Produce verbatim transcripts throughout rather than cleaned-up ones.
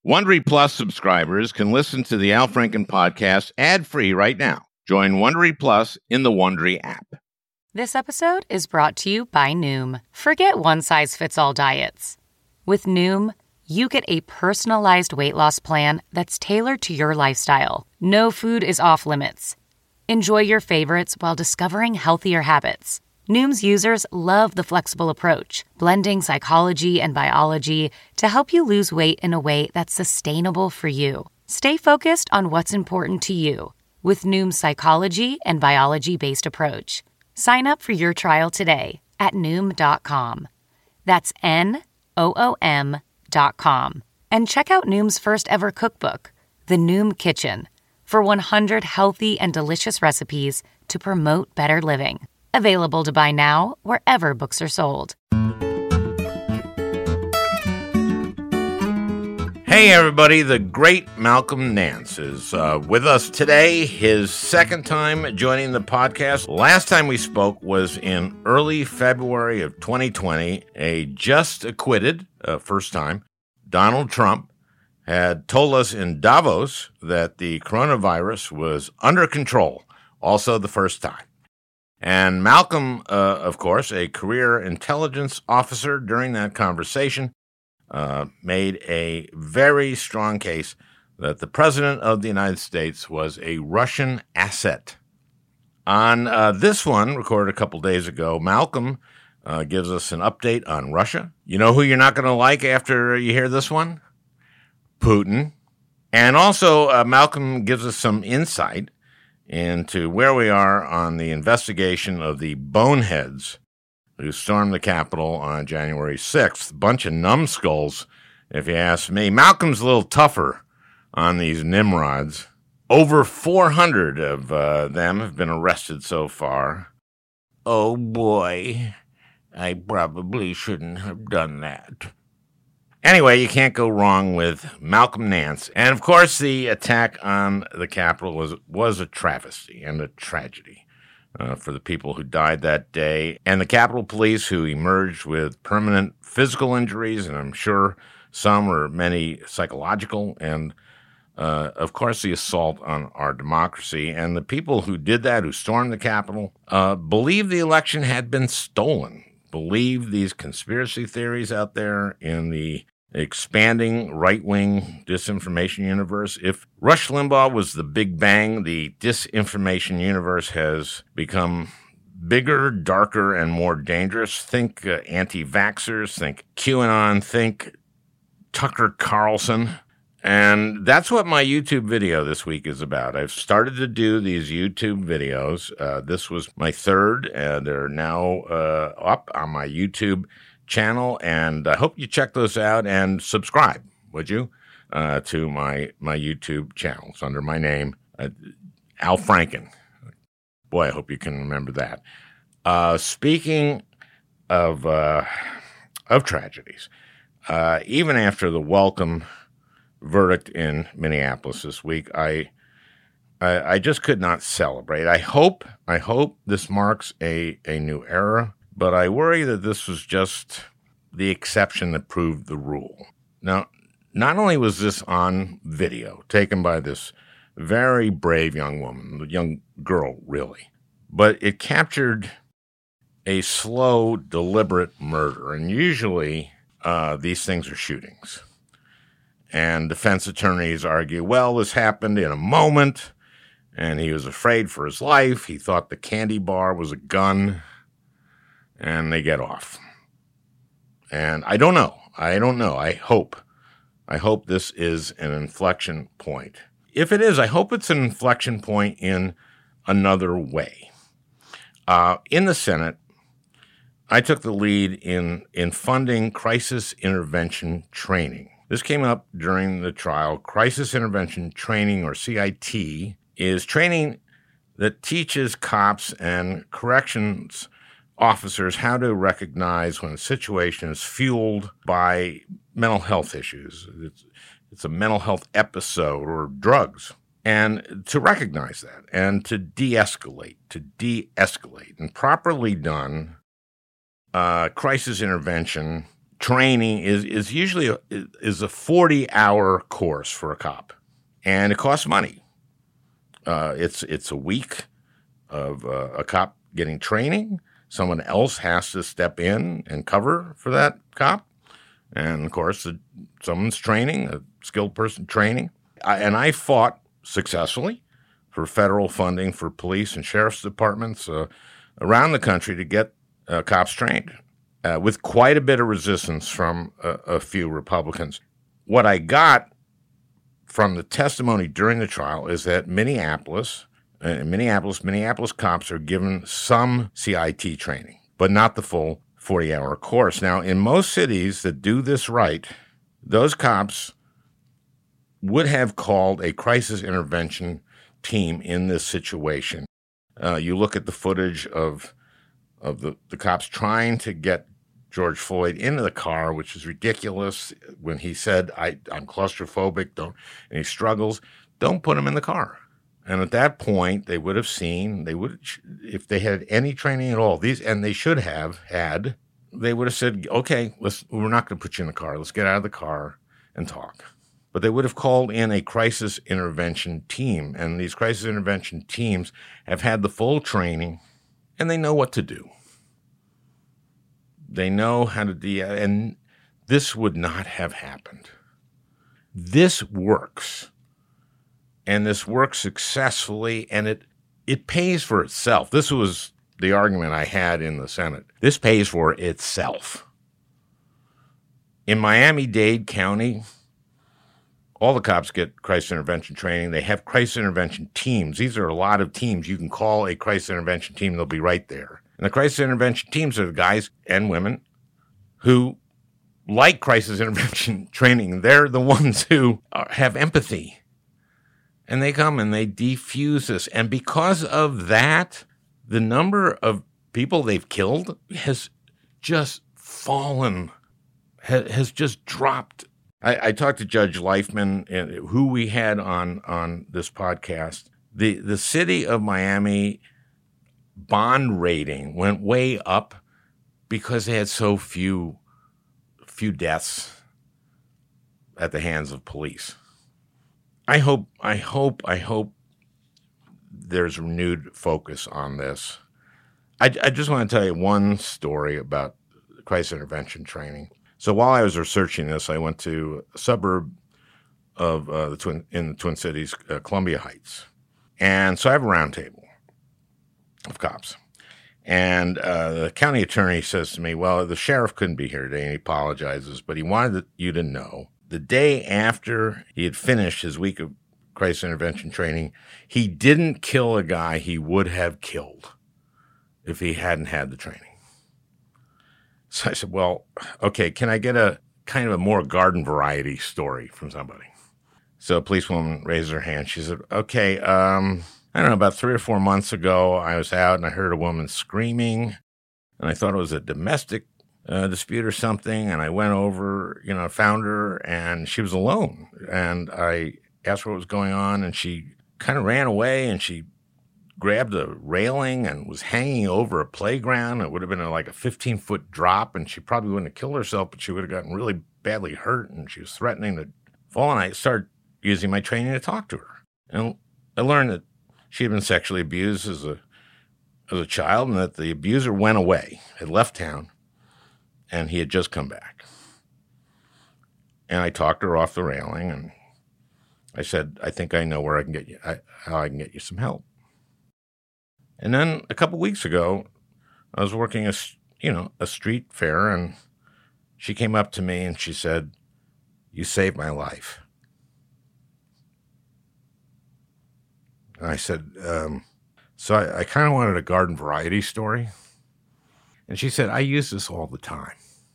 Wondery Plus subscribers can listen to the Al Franken podcast ad-free right now. Join Wondery Plus in the Wondery app. This episode is brought to you by Noom. Forget one-size-fits-all diets. With Noom, you get a personalized weight loss plan that's tailored to your lifestyle. No food is off limits. Enjoy your favorites while discovering healthier habits. Noom's users love the flexible approach, blending psychology and biology to help you lose weight in a way that's sustainable for you. Stay focused on what's important to you with Noom's psychology and biology-based approach. Sign up for your trial today at Noom dot com. That's N O O M dot com. And check out Noom's first ever cookbook, The Noom Kitchen, for one hundred healthy and delicious recipes to promote better living. Available to buy now wherever books are sold. Hey everybody, the great Malcolm Nance is uh, with us today, his second time joining the podcast. Last time we spoke was in early February of twenty twenty. A just acquitted, uh, first time, Donald Trump had told us in Davos that the coronavirus was under control, also the first time. And Malcolm, uh, of course, a career intelligence officer during that conversation, uh, made a very strong case that the president of the United States was a Russian asset. On uh, this one, recorded a couple days ago, Malcolm uh, gives us an update on Russia. You know who you're not going to like after you hear this one? Putin. And also, uh, Malcolm gives us some insight into where we are on the investigation of the boneheads who stormed the Capitol on January sixth. Bunch of numbskulls, if you ask me. Malcolm's a little tougher on these Nimrods. Over four hundred of uh, them have been arrested so far. Oh boy, I probably shouldn't have done that. Anyway, you can't go wrong with Malcolm Nance. And, of course, the attack on the Capitol was was a travesty and a tragedy uh, for the people who died that day. And the Capitol Police, who emerged with permanent physical injuries, and I'm sure some or many psychological, and, uh, of course, the assault on our democracy. And the people who did that, who stormed the Capitol, uh, believed the election had been stolen, believed these conspiracy theories out there in the expanding right-wing disinformation universe. If Rush Limbaugh was the Big Bang, the disinformation universe has become bigger, darker, and more dangerous. Think uh, anti-vaxxers, think QAnon, think Tucker Carlson. And that's what my YouTube video this week is about. I've started to do these YouTube videos. Uh, this was my third, and they're now uh, up on my YouTube channel, and I hope you check those out and subscribe, would you, uh, to my my YouTube channels under my name, uh, Al Franken. Boy, I hope you can remember that. Uh, speaking of uh, of tragedies, uh, even after the welcome verdict in Minneapolis this week, I, I I just could not celebrate. I hope I hope this marks a a new era. But I worry that this was just the exception that proved the rule. Now, not only was this on video, taken by this very brave young woman, young girl, really, but it captured a slow, deliberate murder. And usually uh, these things are shootings. And defense attorneys argue, well, this happened in a moment, and he was afraid for his life. He thought the candy bar was a gun. And they get off. And I don't know. I don't know. I hope. I hope this is an inflection point. If it is, I hope it's an inflection point in another way. Uh, in the Senate, I took the lead in, in funding crisis intervention training. This came up during the trial. Crisis intervention training, or C I T, is training that teaches cops and corrections officers how to recognize when a situation is fueled by mental health issues. It's, it's a mental health episode or drugs. And to recognize that and to de-escalate, to de-escalate. And properly done, uh, crisis intervention training is is usually a, is a forty-hour course for a cop, and it costs money. Uh, it's it's a week of uh, a cop getting training. Someone else has to step in and cover for that cop, and of course, uh, someone's training, a skilled person training. I, and I fought successfully for federal funding for police and sheriff's departments uh, around the country to get uh, cops trained, uh, with quite a bit of resistance from a, a few Republicans. What I got from the testimony during the trial is that Minneapolis, uh, Minneapolis, Minneapolis cops are given some C I T training, but not the full forty-hour course. Now, in most cities that do this right, those cops would have called a crisis intervention team in this situation. Uh, you look at the footage of of the, the cops trying to get George Floyd into the car, which is ridiculous. When he said, I, I'm claustrophobic, don't, and he struggles, don't put him in the car. And at that point, they would have seen, they would, if they had any training at all, these, and they should have had, they would have said, okay, let's, we're not going to put you in the car. Let's get out of the car and talk. But they would have called in a crisis intervention team, and these crisis intervention teams have had the full training, and they know what to do. They know how to de- and this would not have happened. This works, and this works successfully, and it it pays for itself. This was the argument I had in the Senate. This pays for itself. In Miami-Dade County, all the cops get crisis intervention training. They have crisis intervention teams. These are a lot of teams. You can call a crisis intervention team. They'll be right there. And the crisis intervention teams are the guys and women who like crisis intervention training. They're the ones who are, have empathy. And they come and they defuse this. And because of that, the number of people they've killed has just fallen, ha- has just dropped. I, I talked to Judge Leifman, who we had on, on this podcast. The the city of Miami bond rating went way up because they had so few few deaths at the hands of police. I hope I hope I hope there's renewed focus on this. I, I just want to tell you one story about crisis intervention training. So while I was researching this, I went to a suburb of uh, the Twin in the Twin Cities, uh, Columbia Heights, and so I have a round table of cops. And uh, the county attorney says to me, "Well, the sheriff couldn't be here today, and he apologizes, but he wanted you to know the day after he had finished his week of crisis intervention training, he didn't kill a guy he would have killed if he hadn't had the training." So I said, well, okay, can I get a kind of a more garden variety story from somebody? So a policewoman raised her hand. She said, okay, um, I don't know, about three or four months ago, I was out and I heard a woman screaming, and I thought it was a domestic uh, dispute or something, and I went over, you know, found her, and she was alone. And I asked her what was going on, and she kind of ran away, and she grabbed a railing and was hanging over a playground. It would have been a, like a fifteen-foot drop, and she probably wouldn't have killed herself, but she would have gotten really badly hurt, and she was threatening to fall, and I started using my training to talk to her. And I learned that she had been sexually abused as a as a child, and that the abuser went away, had left town, and he had just come back. And I talked her off the railing, and I said, I think I know where I can get you, I, how I can get you some help. And then a couple weeks ago, I was working a, you know, a street fair, and she came up to me and she said, "You saved my life." And I said, um, so I, I kind of wanted a garden variety story. And she said, I use this all the time.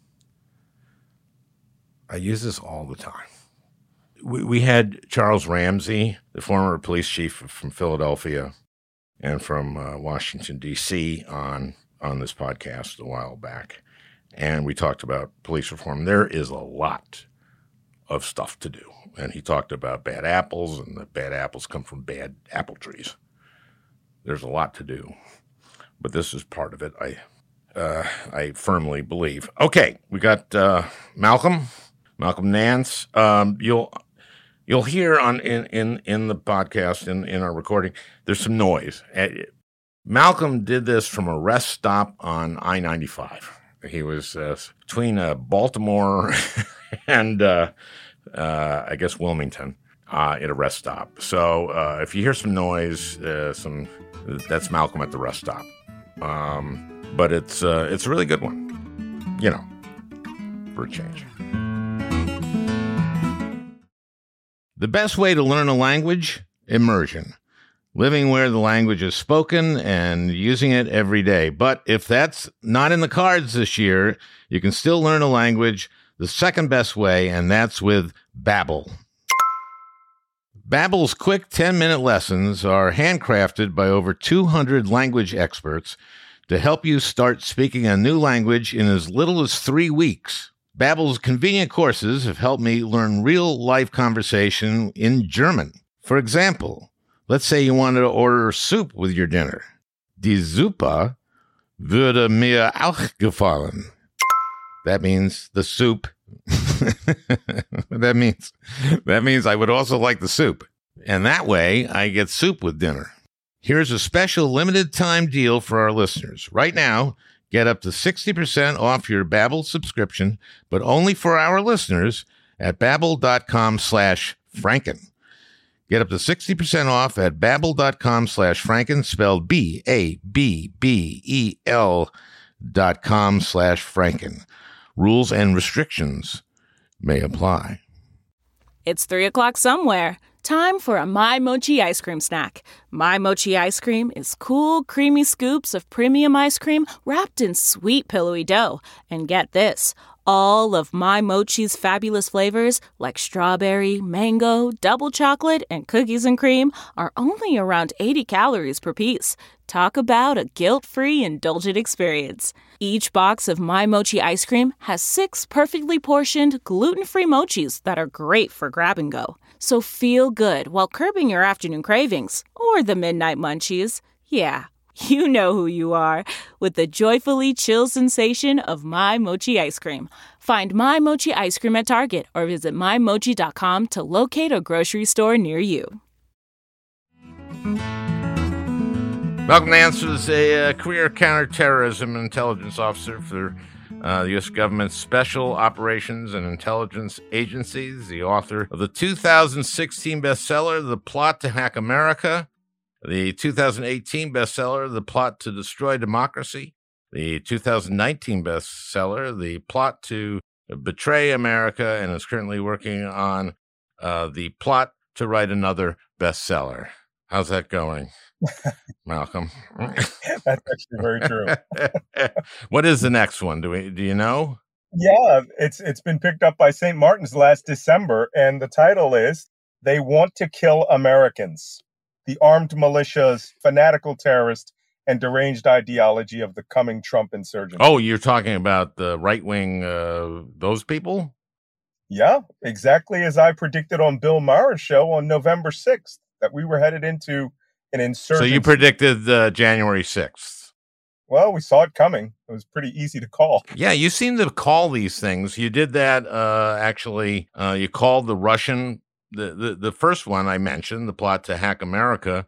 I use this all the time. We, we had Charles Ramsey, the former police chief from Philadelphia and from uh, Washington, D C, on, on this podcast a while back. And we talked about police reform. There is a lot of stuff to do. And he talked about bad apples, and the bad apples come from bad apple trees. There's a lot to do. But this is part of it. I uh, I firmly believe. Okay, we got uh, Malcolm, Malcolm Nance. Um, you'll you'll hear on in, in, in the podcast, in, in our recording, there's some noise. Uh, Malcolm did this from a rest stop on I ninety-five. He was uh, between uh, Baltimore and, uh, uh, I guess, Wilmington uh, at a rest stop. So uh, if you hear some noise, uh, some that's Malcolm at the rest stop. Um, but it's uh, it's a really good one, you know, for a change. The best way to learn a language? Immersion. Living where the language is spoken and using it every day. But if that's not in the cards this year, you can still learn a language the second best way, and that's with Babbel. Babbel's quick ten-minute lessons are handcrafted by over two hundred language experts to help you start speaking a new language in as little as three weeks. Babbel's convenient courses have helped me learn real-life conversation in German. For example, let's say you wanted to order soup with your dinner. Die Suppe würde mir auch gefallen. That means the soup. that means that means I would also like the soup. And that way, I get soup with dinner. Here's a special limited time deal for our listeners. Right now, get up to sixty percent off your Babbel subscription, but only for our listeners at babbel.com slash franken. Get up to sixty percent off at babbel.com slash franken, spelled B A B B E L dot com slash franken. Rules and restrictions may apply. It's three o'clock somewhere. Time for a My Mochi ice cream snack. My Mochi ice cream is cool, creamy scoops of premium ice cream wrapped in sweet, pillowy dough. And get this, all of My Mochi's fabulous flavors, like strawberry, mango, double chocolate, and cookies and cream, are only around eighty calories per piece. Talk about a guilt-free, indulgent experience. Each box of My Mochi ice cream has six perfectly portioned, gluten-free mochis that are great for grab and go. So feel good while curbing your afternoon cravings, or the midnight munchies. Yeah, you know who you are, with the joyfully chill sensation of My Mochi ice cream. Find My Mochi ice cream at Target or visit my mochi dot com to locate a grocery store near you. Malcolm Nance is a uh, career counterterrorism intelligence officer for uh, the U S government's Special Operations and Intelligence Agencies, the author of the two thousand sixteen bestseller, The Plot to Hack America, the two thousand eighteen bestseller, The Plot to Destroy Democracy, the two thousand nineteen bestseller, The Plot to Betray America, and is currently working on uh, The Plot to Write Another bestseller. How's that going, Malcolm? That's actually very true. What is the next one? Do we? Do you know? Yeah, it's it's been picked up by Saint Martin's last December, and the title is "They Want to Kill Americans: The Armed Militias, Fanatical Terrorist, and Deranged Ideology of the Coming Trump Insurgency." Oh, you're talking about the right wing, uh, those people? Yeah, exactly as I predicted on Bill Maher's show on November sixth, that we were headed into an insurgency. So you predicted uh, January sixth. Well, we saw it coming. It was pretty easy to call. Yeah, you seem to call these things. You did that, uh, actually. Uh, you called the Russian, the, the, the first one I mentioned, The Plot to Hack America.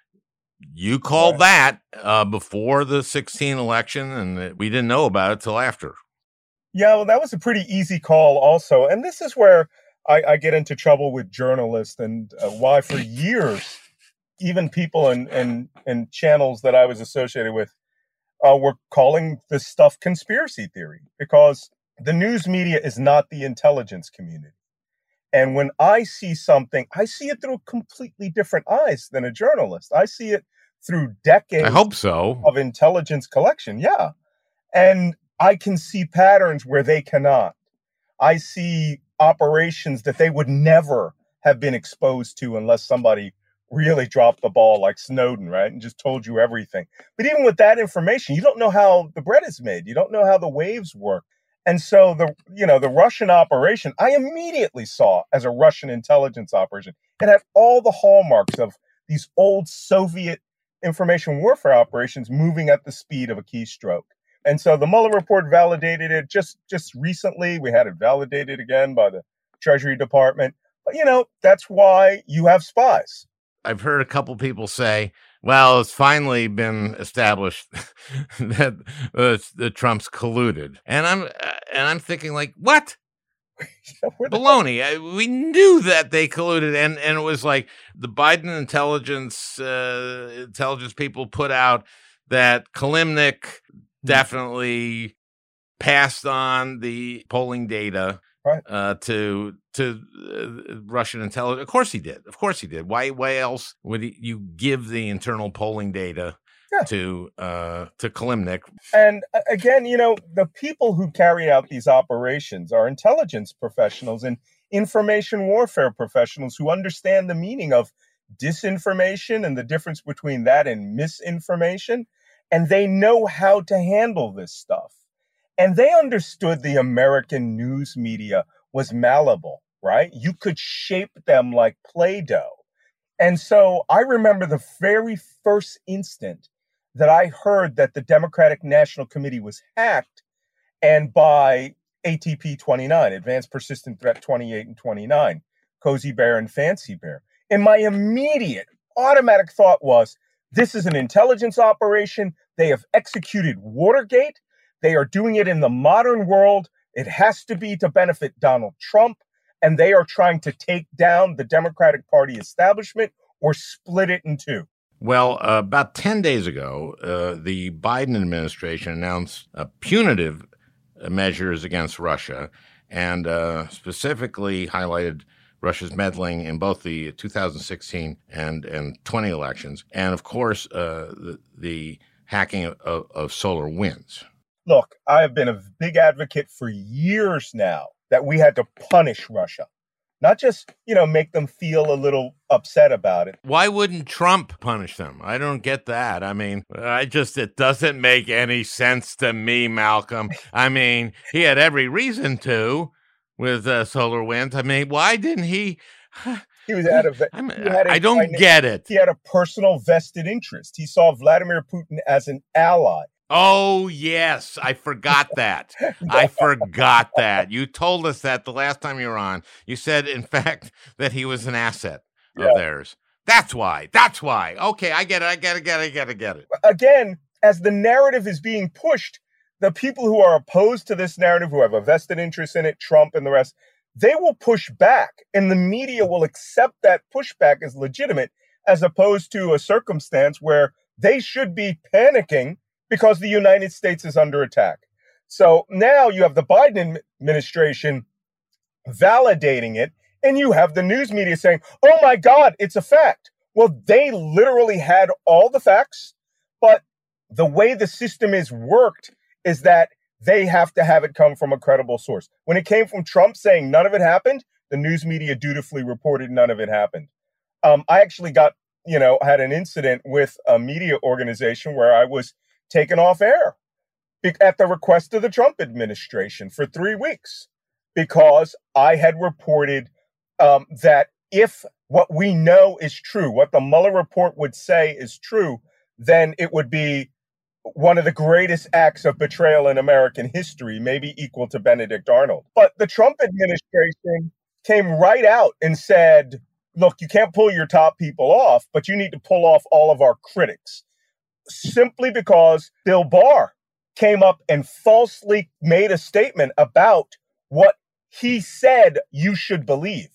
You called right. that uh, before the sixteen election, and we didn't know about it till after. Yeah, well, that was a pretty easy call also. And this is where I, I get into trouble with journalists, and uh, why for years, even people in, in, in channels that I was associated with uh, were calling this stuff conspiracy theory, because the news media is not the intelligence community. And when I see something, I see it through completely different eyes than a journalist. I see it through decades I hope so. of intelligence collection. Yeah. And I can see patterns where they cannot. I see operations that they would never have been exposed to unless somebody really dropped the ball like Snowden, right? And just told you everything. But even with that information, you don't know how the bread is made. You don't know how the waves work. And so the, you know, the Russian operation, I immediately saw as a Russian intelligence operation. It had all the hallmarks of these old Soviet information warfare operations moving at the speed of a keystroke. And so the Mueller report validated it just, just recently. We had it validated again by the Treasury Department. But, you know, that's why you have spies. I've heard a couple people say, well, it's finally been established that uh, the Trump's colluded. And I'm, uh, and I'm thinking like, what? Baloney. I, we knew that they colluded, and, and it was like the Biden intelligence uh, intelligence people put out that Kilimnik definitely passed on the polling data right. uh, to to uh, Russian intelligence. Of course he did. Of course he did. Why why else would he, you give the internal polling data yeah. to uh, to Kilimnik? And again, you know, the people who carry out these operations are intelligence professionals and information warfare professionals who understand the meaning of disinformation and the difference between that and misinformation. And they know how to handle this stuff. And they understood the American news media was malleable, right? You could shape them like Play-Doh. And so I remember the very first instant that I heard that the Democratic National Committee was hacked, and by A T P twenty-nine, Advanced Persistent Threat twenty-eight and twenty-nine, Cozy Bear and Fancy Bear. And my immediate automatic thought was, this is an intelligence operation. They have executed Watergate. They are doing it in the modern world. It has to be to benefit Donald Trump. And they are trying to take down the Democratic Party establishment or split it in two. Well, uh, about ten days ago, uh, the Biden administration announced uh, punitive measures against Russia and uh, specifically highlighted Russia's meddling in both the two thousand sixteen and, and twenty elections, and of course, uh, the, the hacking of, of SolarWinds. Look, I have been a big advocate for years now that we had to punish Russia, not just, you know, make them feel a little upset about it. Why wouldn't Trump punish them? I don't get that. I mean, I just, it doesn't make any sense to me, Malcolm. I mean, he had every reason to with uh, SolarWinds. I mean, why didn't he? He was out of it. I don't get it. He had a personal vested interest. He saw Vladimir Putin as an ally. Oh, yes. I forgot that. I forgot that. You told us that the last time you were on. You said, in fact, that he was an asset of yeah. theirs. That's why. That's why. Okay, I get it. I get it. Get it. Get it. Get it. Again, as the narrative is being pushed, the people who are opposed to this narrative, who have a vested interest in it, Trump and the rest, they will push back, and the media will accept that pushback as legitimate, as opposed to a circumstance where they should be panicking because the United States is under attack. So now you have the Biden administration validating it, and you have the news media saying, oh my God, it's a fact. Well, they literally had all the facts, but the way the system is worked is that they have to have it come from a credible source. When it came from Trump saying none of it happened, the news media dutifully reported none of it happened. Um, I actually got, you know, had an incident with a media organization where I was taken off air at the request of the Trump administration for three weeks because I had reported um, that if what we know is true, what the Mueller report would say is true, then it would be one of the greatest acts of betrayal in American history, maybe equal to Benedict Arnold. But the Trump administration came right out and said, look, you can't pull your top people off, but you need to pull off all of our critics. Simply because Bill Barr came up and falsely made a statement about what he said you should believe.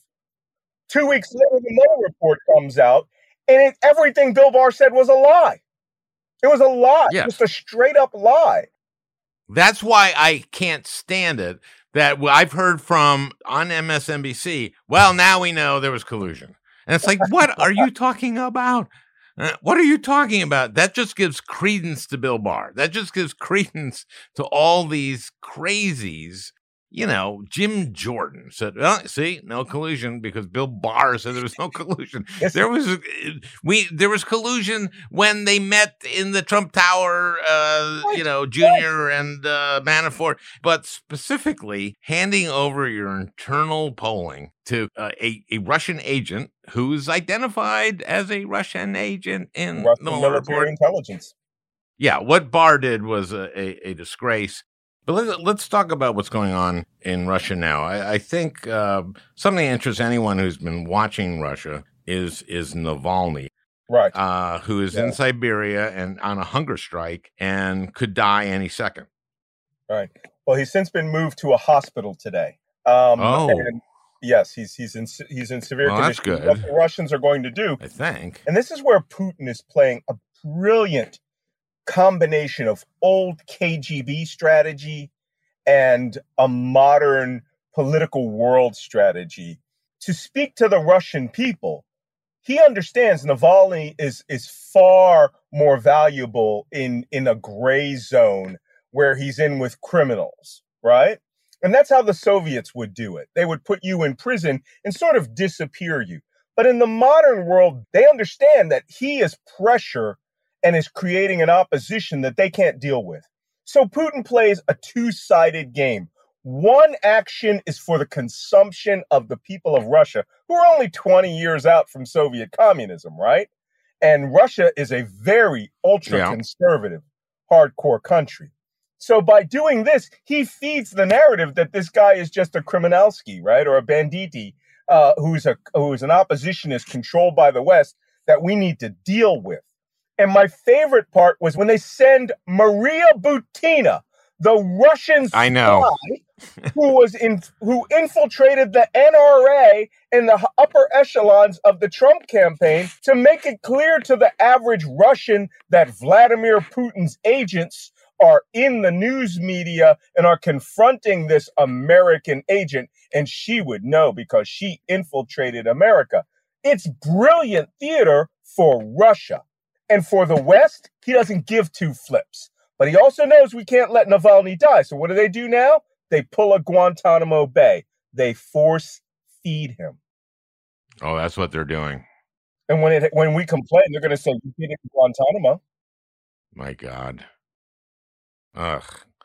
Two weeks later, the Mueller report comes out, and it, everything Bill Barr said was a lie. It was a lie, yes. Just a straight up lie. That's why I can't stand it that I've heard from on M S N B C, well, now we know there was collusion. And it's like, what are you talking about? Uh, what are you talking about? That just gives credence to Bill Barr. That just gives credence to all these crazies. You know, Jim Jordan said, well, see, no collusion because Bill Barr said there was no collusion. Yes. There was we there was collusion when they met in the Trump Tower, uh, you know, Junior and uh, Manafort, but specifically handing over your internal polling to uh, a, a Russian agent who's identified as a Russian agent in Russian the Mueller military report. Intelligence. Yeah, what Barr did was a, a, a disgrace. But let, let's talk about what's going on in Russia now. I, I think uh, something that interests anyone who's been watching Russia is is Navalny, Right. uh, who is Yeah. in Siberia and on a hunger strike and could die any second. Right. Well, he's since been moved to a hospital today. Um, Oh. and yes, he's he's in he's in severe Well, that's condition. good. What the Russians are going to do, I think. and this is where Putin is playing a brilliant combination of old K G B strategy and a modern political world strategy to speak to the Russian people. He understands Navalny is is far more valuable in in a gray zone where he's in with criminals, right? And that's how the Soviets would do it. They would put you in prison and sort of disappear you. But in the modern world, they understand that he is pressure and is creating an opposition that they can't deal with. So Putin plays a two-sided game. One action is for the consumption of the people of Russia, who are only twenty years out from Soviet communism, right? And Russia is a very ultra-conservative, hardcore country. So by doing this, he feeds the narrative that this guy is just a criminalski, right? Or a banditi, uh, who's a who's an oppositionist controlled by the West that we need to deal with. And my favorite part was when they send Maria Butina, the Russian I know. spy who was in who infiltrated the N R A in the upper echelons of the Trump campaign to make it clear to the average Russian that Vladimir Putin's agents are in the news media and are confronting this American agent, and she would know because she infiltrated America. It's brilliant theater for Russia. And for the West, he doesn't give two flips. But he also knows we can't let Navalny die. So what do they do now? They pull a Guantanamo Bay. They force feed him. Oh, that's what they're doing. And when it when we complain, they're going to say, you did it in Guantanamo. My God. Ugh.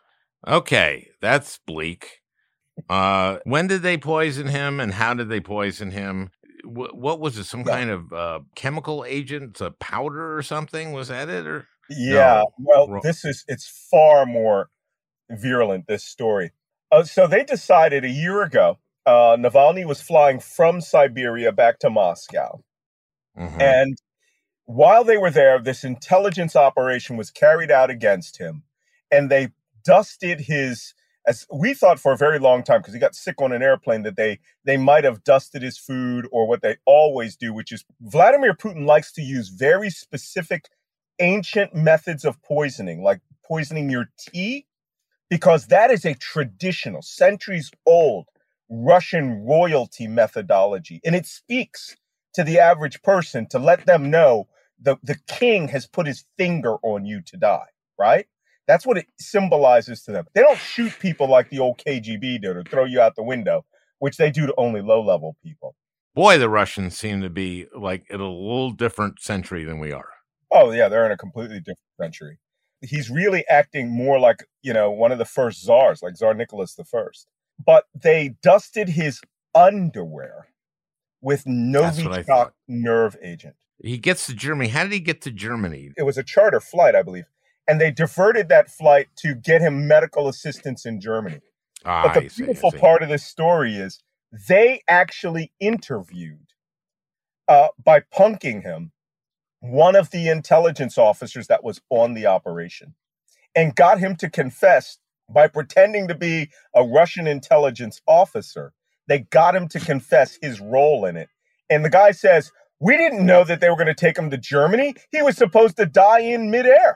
Okay, that's bleak. Uh, when did they poison him, and how did they poison him? W- what was it? Some Yeah. kind of uh, chemical agent, a powder or something? Was that it? Or Yeah, No. well, Ro- this is, it's far more virulent, this story. Uh, so they decided a year ago, uh, Navalny was flying from Siberia back to Moscow. Mhm. And while they were there, this intelligence operation was carried out against him. And they dusted his, as we thought for a very long time, because he got sick on an airplane, that they they might have dusted his food, or what they always do, which is Vladimir Putin likes to use very specific ancient methods of poisoning, like poisoning your tea, because that is a traditional, centuries old Russian royalty methodology. And it speaks to the average person to let them know the, the king has put his finger on you to die, right? That's what it symbolizes to them. They don't shoot people like the old K G B did or throw you out the window, which they do to only low-level people. Boy, the Russians seem to be like in a little different century than we are. Oh, yeah, they're in a completely different century. He's really acting more like, you know, one of the first czars, like Tsar Nicholas the First. But they dusted his underwear with That's what I Novichok thought. nerve agent. He gets to Germany. How did he get to Germany? It was a charter flight, I believe. And they diverted that flight to get him medical assistance in Germany. Ah, But the I see, I beautiful see. part of this story is they actually interviewed, uh, by punking him, one of the intelligence officers that was on the operation and got him to confess by pretending to be a Russian intelligence officer. They got him to confess his role in it. And the guy says, we didn't know that they were going to take him to Germany. He was supposed to die in midair.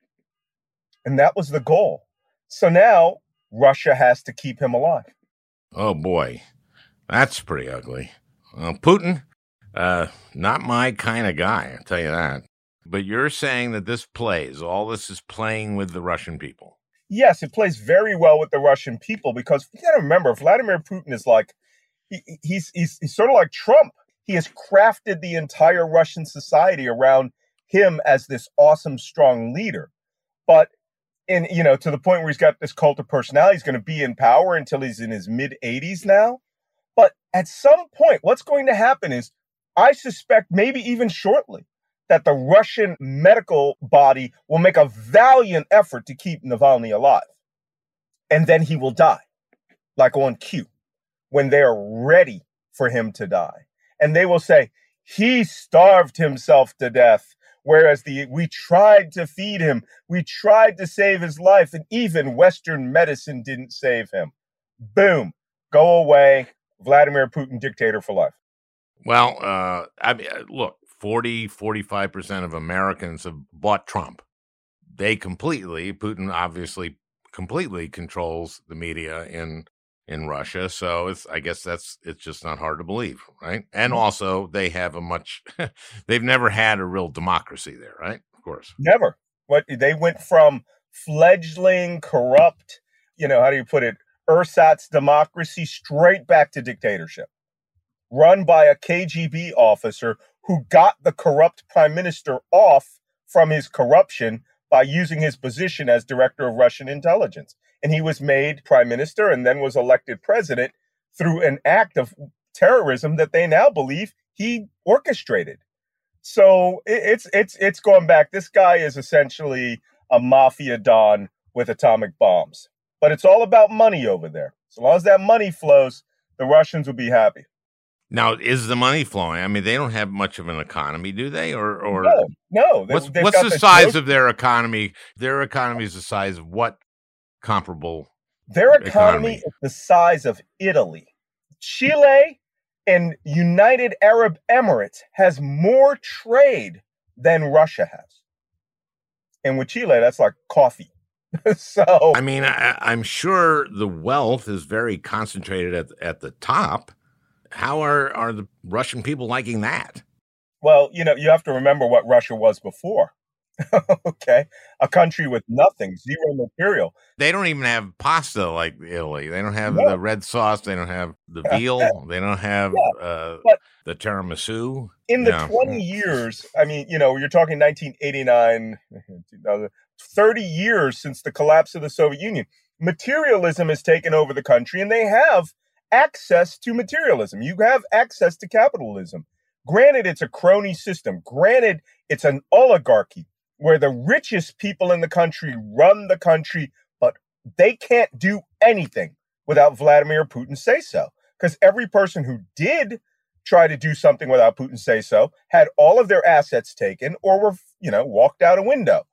And that was the goal. So now Russia has to keep him alive. Oh, boy. That's pretty ugly. Well, Putin, uh, not my kind of guy, I'll tell you that. But you're saying that this plays, all this is playing with the Russian people. Yes, it plays very well with the Russian people because you got to remember, Vladimir Putin is like, he, he's, he's, he's sort of like Trump. He has crafted the entire Russian society around him as this awesome, strong leader. But in, you know, to the point where he's got this cult of personality, he's going to be in power until he's in his mid eighties now. But at some point, what's going to happen is, I suspect maybe even shortly, that the Russian medical body will make a valiant effort to keep Navalny alive. And then he will die, like on cue, when they are ready for him to die. And they will say, he starved himself to death, whereas the we tried to feed him, we tried to save his life, and even Western medicine didn't save him. Boom, go away, Vladimir Putin, dictator for life. Well, uh, I mean, look, forty, forty-five percent of Americans have bought Trump. They completely, Putin obviously completely controls the media in in Russia. So it's, I guess that's, it's just not hard to believe, right? And also they have a much, they've never had a real democracy there, right? Of course. Never. What they went from fledgling, corrupt, you know, how do you put it? Ersatz democracy straight back to dictatorship, run by a K G B officer who got the corrupt prime minister off from his corruption by using his position as director of Russian intelligence. And he was made prime minister and then was elected president through an act of terrorism that they now believe he orchestrated. So it's it's it's going back. This guy is essentially a mafia don with atomic bombs. But it's all about money over there. So long as that money flows, the Russians will be happy. Now, is the money flowing? I mean, they don't have much of an economy, do they? Or, or no, no. What's, what's the, the size growth of their economy? Their economy is the size of what comparable? Their economy, economy is the size of Italy. Chile and United Arab Emirates has more trade than Russia has. And with Chile, that's like coffee. So I mean, I, I'm sure the wealth is very concentrated at at the top. How are, are the Russian people liking that? Well, you know, you have to remember what Russia was before. Okay. A country with nothing, zero material. They don't even have pasta like Italy. They don't have no. the red sauce. They don't have the veal. They don't have yeah. uh, the tiramisu. In the yeah. twenty years, I mean, you know, you're talking nineteen eighty-nine, thirty years since the collapse of the Soviet Union. Materialism has taken over the country, and they have access to materialism. You have access to capitalism. Granted, it's a crony system. Granted, it's an oligarchy where the richest people in the country run the country, but they can't do anything without Vladimir Putin say so. Because every person who did try to do something without Putin say so had all of their assets taken or were, you know, walked out a window.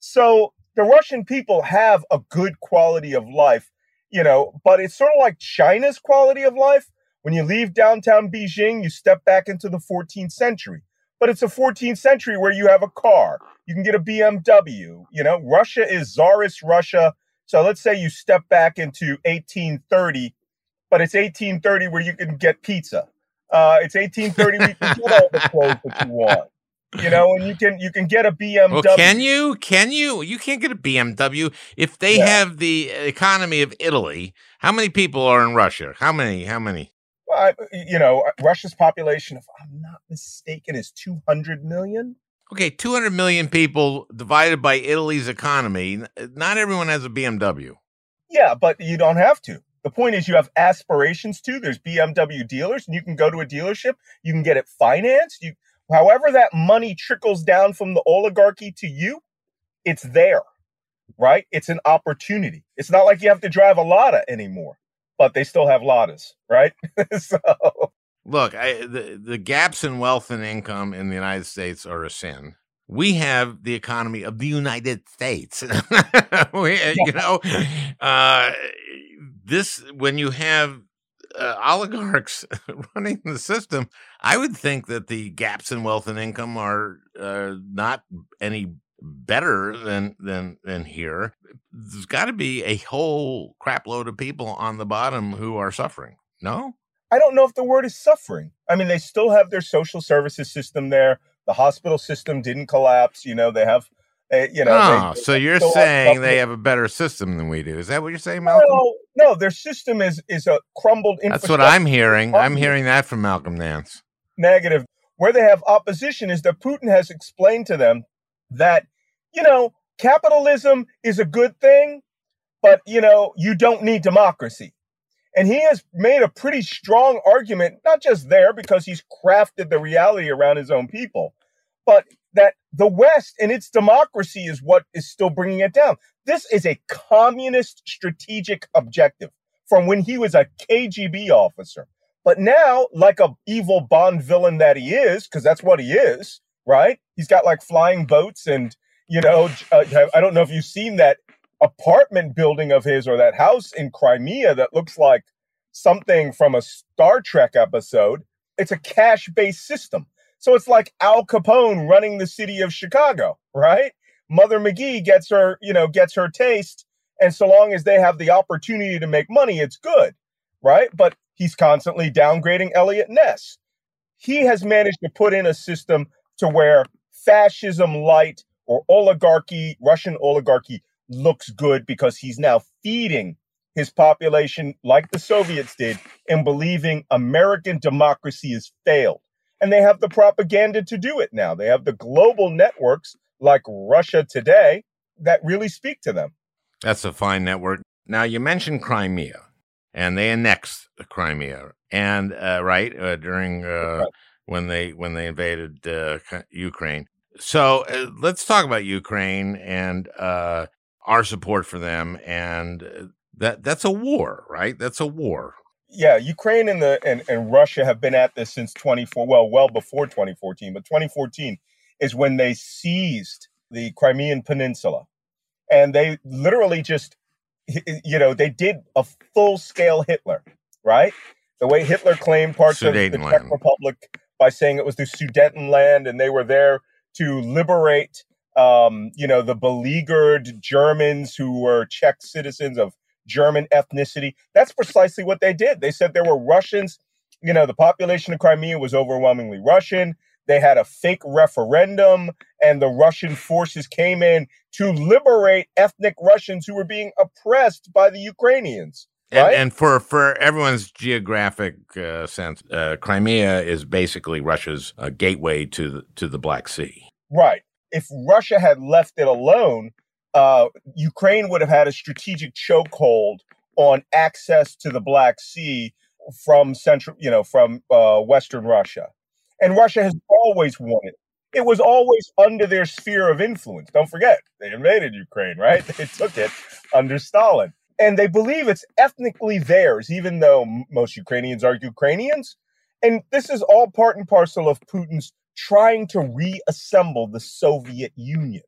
So the Russian people have a good quality of life. You know, but it's sort of like China's quality of life. When you leave downtown Beijing, you step back into the fourteenth century. But it's a fourteenth century where you have a car. You can get a B M W. You know, Russia is Tsarist Russia. So let's say you step back into eighteen thirty, but it's eighteen thirty where you can get pizza. Uh, it's eighteen thirty where you can get all the clothes that you want. You know, and you can you can get a B M W. Well, can you? Can you? You can't get a B M W if they yeah. have the economy of Italy. How many people are in Russia? How many? How many? Well, I, you know, Russia's population, if I'm not mistaken, is two hundred million. Okay, two hundred million people divided by Italy's economy. Not everyone has a B M W. Yeah, but you don't have to. The point is you have aspirations too. There's B M W dealers, and you can go to a dealership. You can get it financed. You However that money trickles down from the oligarchy to you, it's there, right? It's an opportunity. It's not like you have to drive a Lada anymore, but they still have Ladas, right? So, look, I, the, the gaps in wealth and income in the United States are a sin. We have the economy of the United States. we, you know, uh, this, when you have Uh, oligarchs running the system, I would think that the gaps in wealth and income are uh, not any better than than than here. There's got to be a whole crap load of people on the bottom who are suffering. No? I don't know if the word is suffering. I mean, they still have their social services system there. The hospital system didn't collapse. You know, they have, uh, you know. Oh, they, so they you're saying they have a better system than we do. Is that what you're saying, Malcolm? No, no, their system is is a crumbled infrastructure. That's what I'm hearing. I'm hearing that from Malcolm Nance. Negative. Where they have opposition is that Putin has explained to them that, you know, capitalism is a good thing, but, you know, you don't need democracy. And he has made a pretty strong argument, not just there because he's crafted the reality around his own people, but that the West and its democracy is what is still bringing it down. This is a communist strategic objective from when he was a K G B officer. But now, like a evil Bond villain that he is, because that's what he is, right? He's got like flying boats and, you know, uh, I don't know if you've seen that apartment building of his or that house in Crimea that looks like something from a Star Trek episode. It's a cash-based system. So it's like Al Capone running the city of Chicago, right? Mother McGee gets her, you know, gets her taste. And so long as they have the opportunity to make money, it's good, right? But he's constantly downgrading Elliot Ness. He has managed to put in a system to where fascism light or oligarchy, Russian oligarchy, looks good because he's now feeding his population, like the Soviets did, in believing American democracy has failed. And they have the propaganda to do it now. They have the global networks like Russia Today that really speak to them. That's a fine network. Now, you mentioned Crimea, and they annexed Crimea, and uh, right uh, during uh, right. when they when they invaded uh, Ukraine. So uh, let's talk about Ukraine and uh, our support for them, and that that's a war, right? That's a war. Yeah, Ukraine and the and, and Russia have been at this since twenty-four. Well, well before twenty fourteen, but twenty fourteen is when they seized the Crimean Peninsula, and they literally just, you know, they did a full-scale Hitler, right? The way Hitler claimed parts Sudetenland. of the Czech Republic by saying it was the Sudetenland, and they were there to liberate, um, you know, the beleaguered Germans who were Czech citizens of German ethnicity. That's precisely what they did. They said there were Russians. You know, the population of Crimea was overwhelmingly Russian. They had a fake referendum, and the Russian forces came in to liberate ethnic Russians who were being oppressed by the Ukrainians. Right? And, and for, for everyone's geographic uh, sense, uh, Crimea is basically Russia's uh, gateway to the, to the Black Sea. Right. If Russia had left it alone, uh, Ukraine would have had a strategic chokehold on access to the Black Sea from central, you know, from uh, Western Russia. And Russia has always wanted. It was always under their sphere of influence. Don't forget, they invaded Ukraine, right? They took it under Stalin. And they believe it's ethnically theirs, even though most Ukrainians are Ukrainians. And this is all part and parcel of Putin's trying to reassemble the Soviet Union,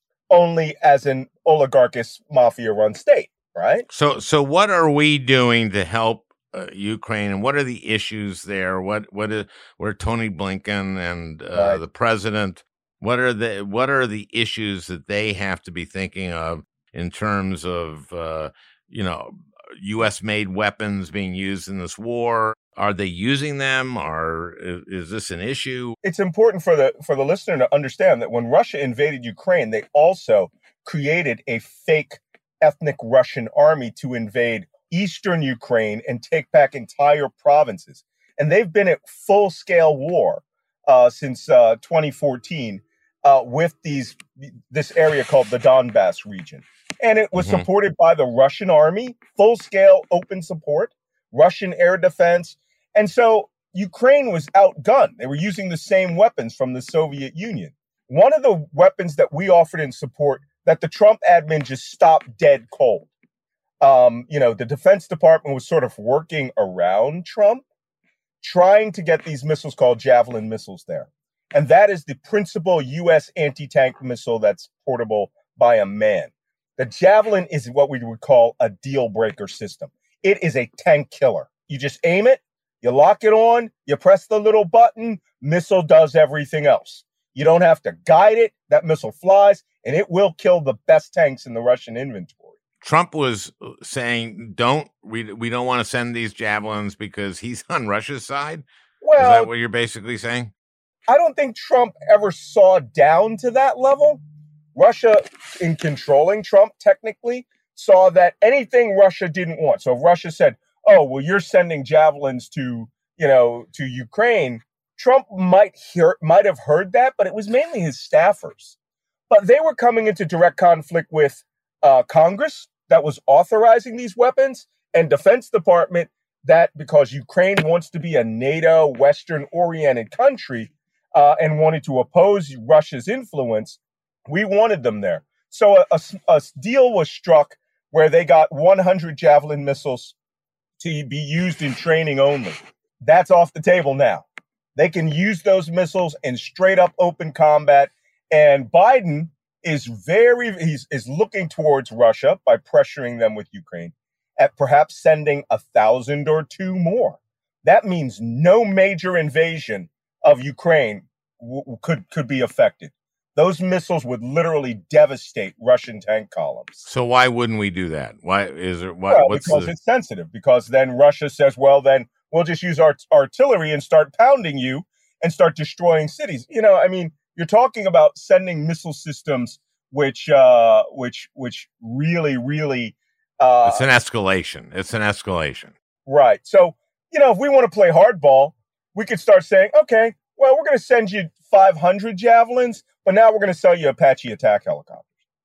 only as an oligarchist mafia-run state, right? So, so what are we doing to help uh, Ukraine, and what are the issues there? What, what is, where Tony Blinken and uh, right. the president? What are the what are the issues that they have to be thinking of in terms of uh, you know, U S made weapons being used in this war? Are they using them? Or is, is this an issue? It's important for the for the listener to understand that when Russia invaded Ukraine, they also created a fake ethnic Russian army to invade eastern Ukraine and take back entire provinces. And they've been at full-scale war uh, since uh, twenty fourteen uh, with these this area called the Donbass region. And it was mm-hmm. supported by the Russian army, full-scale open support, Russian air defense. And so Ukraine was outgunned. They were using the same weapons from the Soviet Union. One of the weapons that we offered in support that the Trump admin just stopped dead cold. Um, you know, the Defense Department was sort of working around Trump, trying to get these missiles called Javelin missiles there. And that is the principal U S anti-tank missile that's portable by a man. The Javelin is what we would call a deal breaker system. It is a tank killer. You just aim it, you lock it on, you press the little button, missile does everything else. You don't have to guide it. That missile flies, and it will kill the best tanks in the Russian inventory. Trump was saying, "Don't we? We don't want to send these javelins because he's on Russia's side." Well, is that what you're basically saying? I don't think Trump ever saw down to that level. Russia, in controlling Trump, technically saw that anything Russia didn't want. So if Russia said, "Oh, well, you're sending javelins to, you know, to Ukraine," Trump might hear, might have heard that, but it was mainly his staffers. But they were coming into direct conflict with uh, Congress that was authorizing these weapons, and Defense Department that, because Ukraine wants to be a NATO Western-oriented country, uh, and wanted to oppose Russia's influence, we wanted them there. So a, a, a deal was struck where they got one hundred Javelin missiles to be used in training only. That's off the table now. They can use those missiles in straight up open combat. And Biden is very, he's is looking towards Russia by pressuring them with Ukraine at perhaps sending a thousand or two more. That means no major invasion of Ukraine w- could, could be affected. Those missiles would literally devastate Russian tank columns. So why wouldn't we do that? Why is it? What, well, what's because the... it's sensitive. Because then Russia says, well, then we'll just use our artillery and start pounding you and start destroying cities. You know, I mean, you're talking about sending missile systems, which, uh, which, which really, really, uh, it's an escalation. It's an escalation. Right. So, you know, if we want to play hardball, we could start saying, okay, well, we're going to send you five hundred Javelins, but now we're going to sell you Apache attack helicopters,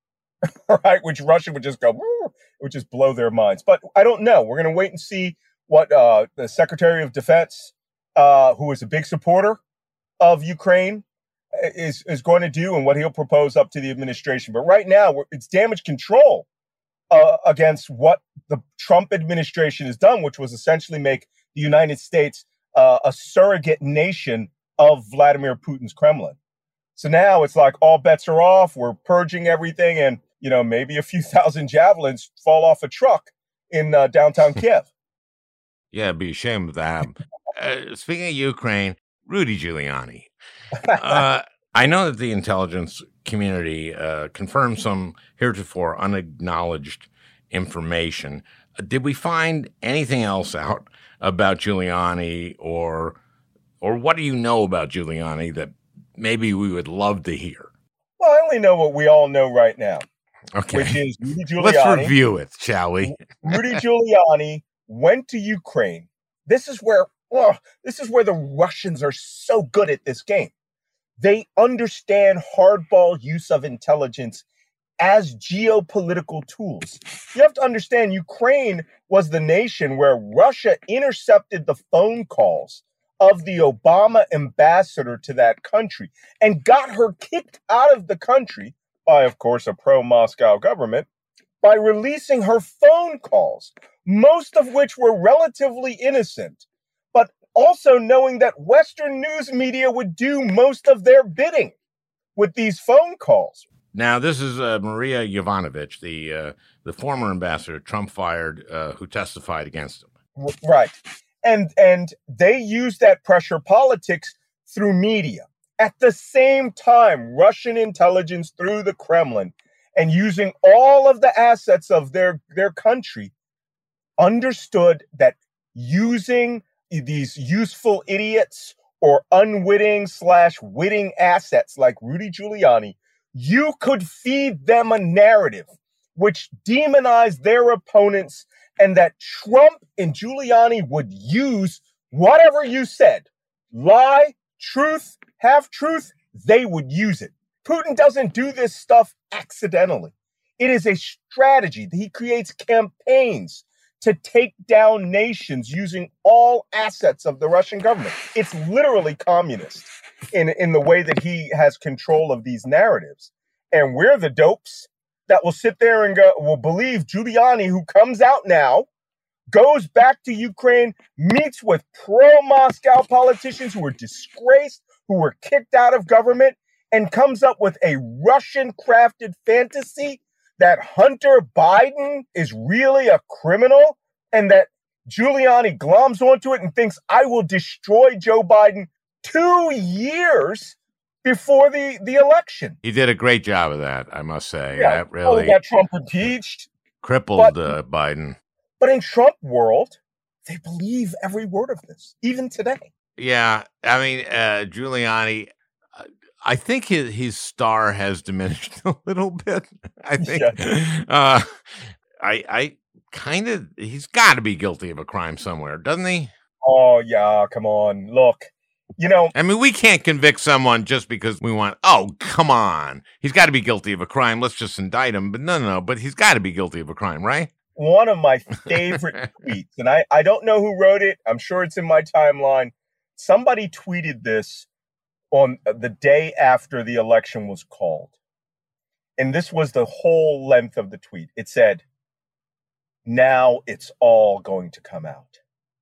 right? Which Russia would just go, it would just blow their minds. But I don't know. We're going to wait and see what uh, the Secretary of Defense, uh, who is a big supporter of Ukraine, is is going to do and what he'll propose up to the administration. But right now, we're, it's damage control uh, against what the Trump administration has done, which was essentially make the United States uh, a surrogate nation of Vladimir Putin's Kremlin. So now it's like all bets are off. We're purging everything. And, you know, maybe a few thousand Javelins fall off a truck in uh, downtown Kiev. Yeah, it'd be a shame of that. Uh, speaking of Ukraine, Rudy Giuliani. Uh, I know that the intelligence community uh, confirmed some heretofore unacknowledged information. Uh, did we find anything else out about Giuliani, or or what do you know about Giuliani that maybe we would love to hear? Well, I only know what we all know right now. Okay. Which is Rudy Giuliani. Let's review it, shall we? Rudy Giuliani went to Ukraine. This is where oh, this is where the Russians are so good at this game. They understand hardball use of intelligence as geopolitical tools. You have to understand, Ukraine was the nation where Russia intercepted the phone calls of the Obama ambassador to that country and got her kicked out of the country by, of course, a pro-Moscow government by releasing her phone calls, most of which were relatively innocent, but also knowing that Western news media would do most of their bidding with these phone calls. Now, this is uh, Maria Yovanovitch, the uh, the former ambassador Trump fired, uh, who testified against him. Right. And and they used that pressure politics through media. At the same time, Russian intelligence through the Kremlin and using all of the assets of their, their country understood that using these useful idiots or unwitting slash witting assets like Rudy Giuliani, you could feed them a narrative which demonized their opponents, and that Trump and Giuliani would use whatever you said, lie, truth, half truth, they would use it. Putin doesn't do this stuff accidentally. It is a strategy. He creates campaigns to take down nations using all assets of the Russian government. It's literally communist in, in the way that he has control of these narratives. And we're the dopes that will sit there and go, will believe Giuliani, who comes out now, goes back to Ukraine, meets with pro-Moscow politicians who were disgraced, who were kicked out of government, and comes up with a Russian-crafted fantasy that Hunter Biden is really a criminal, and that Giuliani gloms onto it and thinks, I will destroy Joe Biden two years before the, the election. He did a great job of that, I must say. Yeah. That really oh, got Trump impeached. Crippled but, uh, Biden. But in Trump world, they believe every word of this, even today. Yeah, I mean, uh, Giuliani, uh, I think his, his star has diminished a little bit. I think. Yeah. Uh, I, I kind of, he's got to be guilty of a crime somewhere, doesn't he? Oh, yeah, come on. Look. You know, I mean, we can't convict someone just because we want, oh, come on. He's got to be guilty of a crime. Let's just indict him. But no, no, no. But he's got to be guilty of a crime, right? One of my favorite tweets, and I, I don't know who wrote it. I'm sure it's in my timeline. Somebody tweeted this on the day after the election was called. And this was the whole length of the tweet. It said, now it's all going to come out.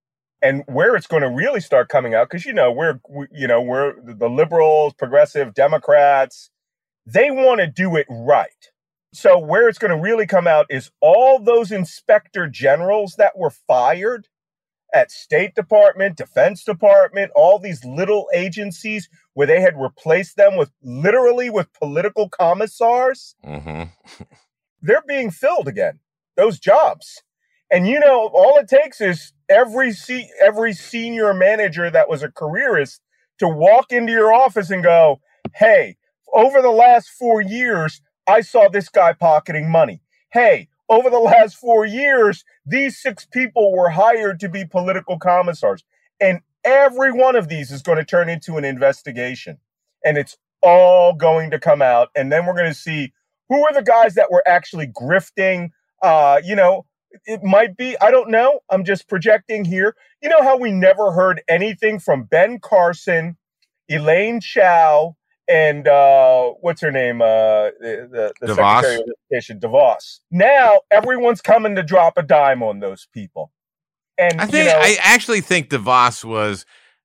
And where it's going to really start coming out, because, you know, we're, we, you know, we're the liberals, progressive Democrats, they want to do it right. So where it's going to really come out is all those inspector generals that were fired at State Department, Defense Department, all these little agencies where they had replaced them with literally with political commissars. Mm-hmm. They're being filled again, those jobs. And, you know, all it takes is every se- every senior manager that was a careerist to walk into your office and go, hey, over the last four years, I saw this guy pocketing money. Hey, over the last four years, these six people were hired to be political commissars. And every one of these is going to turn into an investigation. And it's all going to come out. And then we're going to see who are the guys that were actually grifting. Uh, you know, it might be, I don't know. I'm just projecting here. You know how we never heard anything from Ben Carson, Elaine Chao, and uh, what's her name? Uh, the the Secretary of Education, DeVos. Now everyone's coming to drop a dime on those people. And I think you know, I actually think DeVos was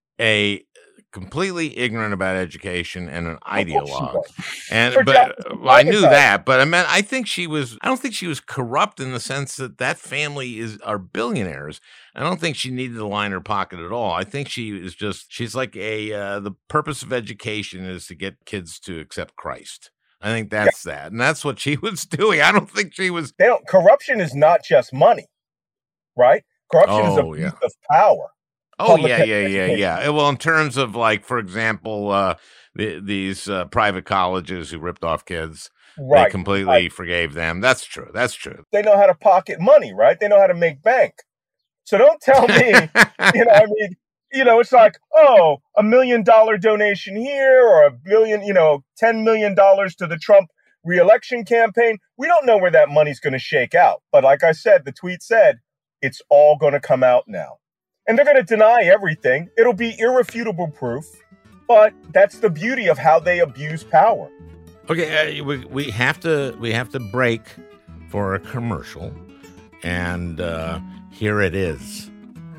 a completely ignorant about education and an ideologue. And For but Jackson, well, I knew that, but I mean, I think she was. I don't think she was corrupt in the sense that that family is are billionaires. I don't think she needed to line her pocket at all. I think she is just. She's like a. Uh, the purpose of education is to get kids to accept Christ. I think that's yeah. that, and that's what she was doing. I don't think she was. They don't, corruption is not just money, right? Corruption oh, is abuse yeah. of power. Oh, yeah, yeah, yeah, yeah. Well, in terms of, like, for example, uh, the, these uh, private colleges who ripped off kids, right, they completely right. forgave them. That's true. That's true. They know how to pocket money, right? They know how to make bank. So don't tell me, you know, I mean, you know, it's like, oh, a million dollar donation here or a billion, you know, ten million dollars to the Trump reelection campaign. We don't know where that money's going to shake out. But like I said, the tweet said, it's all going to come out now. And they're going to deny everything. It'll be irrefutable proof. But that's the beauty of how they abuse power. Okay, uh, we we have to we have to break for a commercial, and uh, here it is.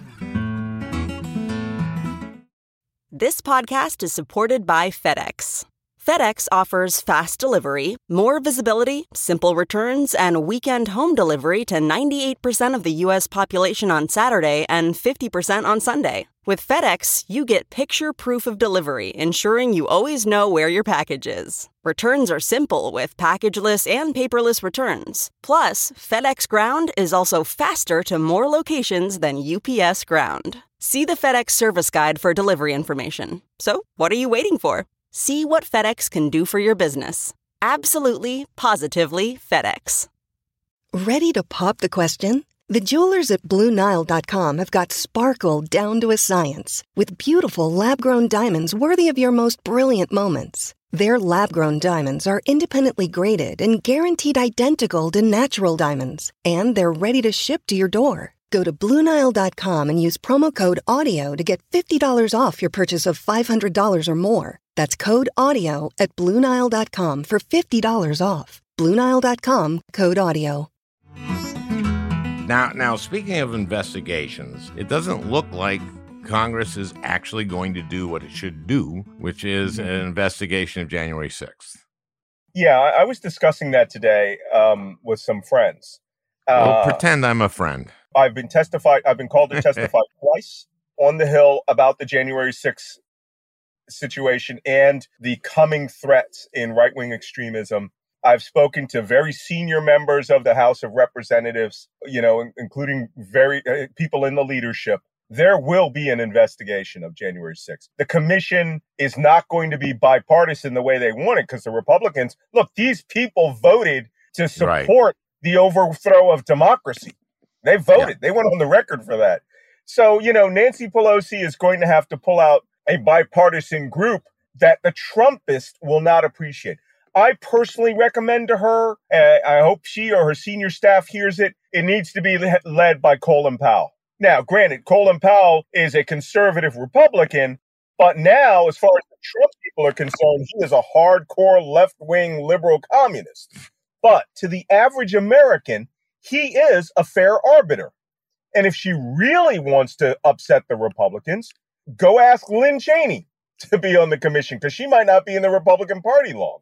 This podcast is supported by FedEx. FedEx offers fast delivery, more visibility, simple returns, and weekend home delivery to ninety-eight percent of the U S population on Saturday and fifty percent on Sunday. With FedEx, you get picture proof of delivery, ensuring you always know where your package is. Returns are simple with packageless and paperless returns. Plus, FedEx Ground is also faster to more locations than U P S Ground. See the FedEx service guide for delivery information. So, what are you waiting for? See what FedEx can do for your business. Absolutely, positively FedEx. Ready to pop the question? The jewelers at Blue Nile dot com have got sparkle down to a science with beautiful lab-grown diamonds worthy of your most brilliant moments. Their lab-grown diamonds are independently graded and guaranteed identical to natural diamonds, and they're ready to ship to your door. Go to Blue Nile dot com and use promo code AUDIO to get fifty dollars off your purchase of five hundred dollars or more. That's code AUDIO at Blue Nile dot com for fifty dollars off. Blue Nile dot com, code AUDIO. Now, now, speaking of investigations, it doesn't look like Congress is actually going to do what it should do, which is an investigation of January sixth. Yeah, I, I was discussing that today um, with some friends. Uh, well, pretend I'm a friend. I've been testified. I've been called to testify twice on the Hill about the January sixth situation and the coming threats in right-wing extremism. I've spoken to very senior members of the House of Representatives, you know, including very uh, people in the leadership. There will be an investigation of January sixth. The commission is not going to be bipartisan the way they want it because the Republicans, look, these people voted to support right. the overthrow of democracy. They voted. Yeah. They went on the record for that. So, you know, Nancy Pelosi is going to have to pull out a bipartisan group that the Trumpists will not appreciate. I personally recommend to her, uh, I hope she or her senior staff hears it, it needs to be le- led by Colin Powell. Now, granted, Colin Powell is a conservative Republican, but now, as far as the Trump people are concerned, he is a hardcore left-wing liberal communist. But to the average American, he is a fair arbiter. And if she really wants to upset the Republicans, go ask Lynn Cheney to be on the commission, because she might not be in the Republican Party long.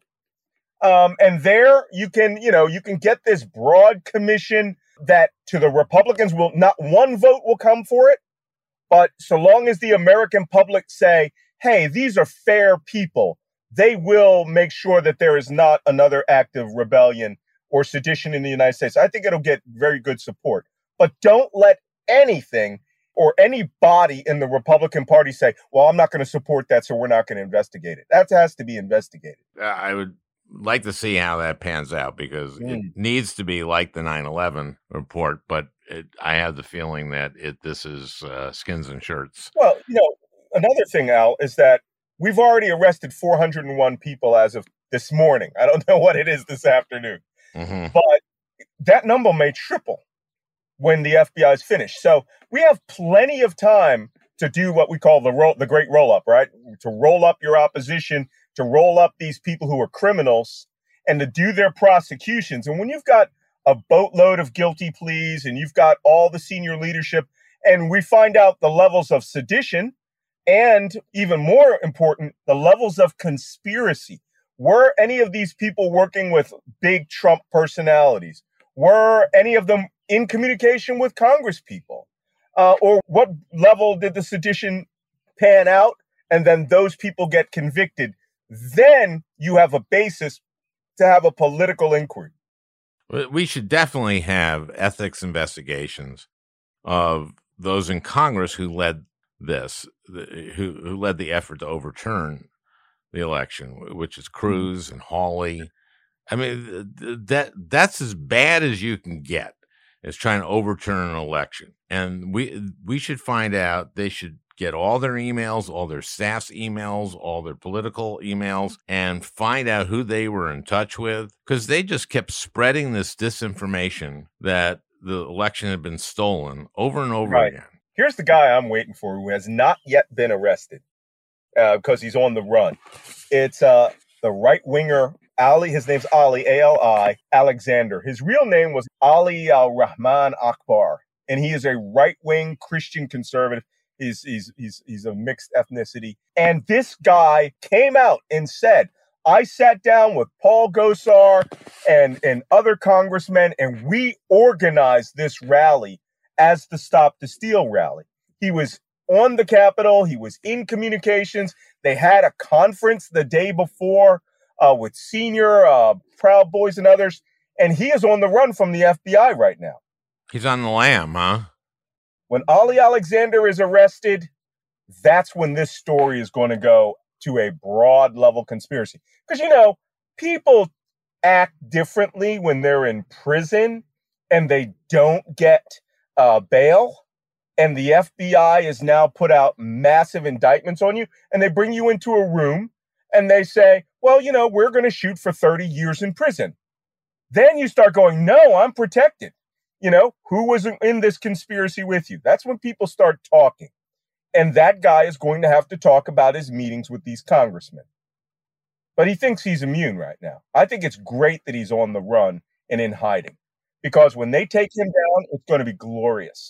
Um, and there you can, you know, you can get this broad commission that to the Republicans will not one vote will come for it. But so long as the American public say, hey, these are fair people, they will make sure that there is not another act of rebellion or sedition in the United States. I think it'll get very good support. But don't let anything or any body in the Republican Party say, well, I'm not going to support that, so we're not going to investigate it. That has to be investigated. Uh, I would like to see how that pans out, because mm. it needs to be like the nine eleven report, but it, I have the feeling that it this is uh, skins and shirts. Well, you know, another thing, Al, is that we've already arrested four hundred one people as of this morning. I don't know what it is this afternoon, mm-hmm. but that number may triple when the F B I is finished. So we have plenty of time to do what we call the roll, the great roll-up, right? To roll up your opposition, to roll up these people who are criminals, and to do their prosecutions. And when you've got a boatload of guilty pleas and you've got all the senior leadership, and we find out the levels of sedition, and even more important, the levels of conspiracy. Were any of these people working with big Trump personalities? Were any of them in communication with Congress people? Uh, or what level did the sedition pan out? And then those people get convicted. Then you have a basis to have a political inquiry. We should definitely have ethics investigations of those in Congress who led this, who, who led the effort to overturn the election, which is Cruz and Hawley. I mean, that that's as bad as you can get, is trying to overturn an election. And we we should find out, they should get all their emails, all their staff's emails, all their political emails, and find out who they were in touch with, because they just kept spreading this disinformation that the election had been stolen over and over right. again. Here's the guy I'm waiting for who has not yet been arrested uh, because he's on the run. It's uh, the right-winger Ali, his name's Ali, A L I, Alexander. His real name was Ali al-Rahman Akbar, and he is a right-wing Christian conservative. He's, he's, he's, he's a mixed ethnicity. And this guy came out and said, I sat down with Paul Gosar and, and other congressmen, and we organized this rally as the Stop the Steal rally. He was on the Capitol. He was in communications. They had a conference the day before uh, with senior uh, Proud Boys and others, and he is on the run from the F B I right now. He's on the lam, huh? When Ali Alexander is arrested, that's when this story is going to go to a broad level conspiracy. Because, you know, people act differently when they're in prison and they don't get uh, bail. And the F B I has now put out massive indictments on you. And they bring you into a room and they say, well, you know, we're going to shoot for thirty years in prison. Then you start going, no, I'm protected. You know, who was in this conspiracy with you? That's when people start talking. And that guy is going to have to talk about his meetings with these congressmen. But he thinks he's immune right now. I think it's great that he's on the run and in hiding, because when they take him down, it's going to be glorious.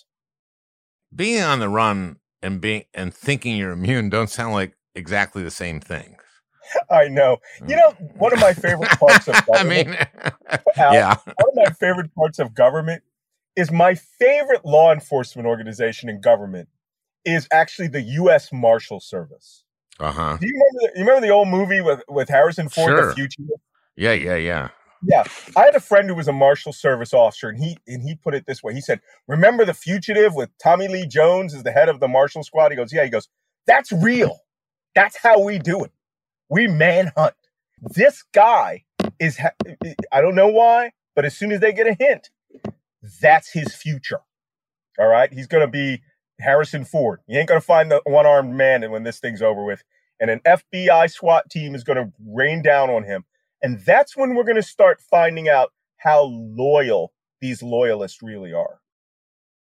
Being on the run and being and thinking you're immune don't sound like exactly the same thing. I know. You know, one of my favorite parts of government, I mean, Al, yeah. one of my favorite parts of government is my favorite law enforcement organization in government is actually the U S Marshal Service. Uh-huh. Do you remember the, you remember the old movie with, with Harrison Ford, sure. The Fugitive? Yeah, yeah, yeah. Yeah. I had a friend who was a Marshal Service officer, and he and he put it this way. He said, remember The Fugitive with Tommy Lee Jones as the head of the Marshal Squad? He goes, yeah. He goes, that's real. That's how we do it. We manhunt. This guy is, ha- I don't know why, but as soon as they get a hint, that's his future. All right? He's going to be Harrison Ford. You ain't going to find the one-armed man when this thing's over with. And an F B I SWAT team is going to rain down on him. And that's when we're going to start finding out how loyal these loyalists really are.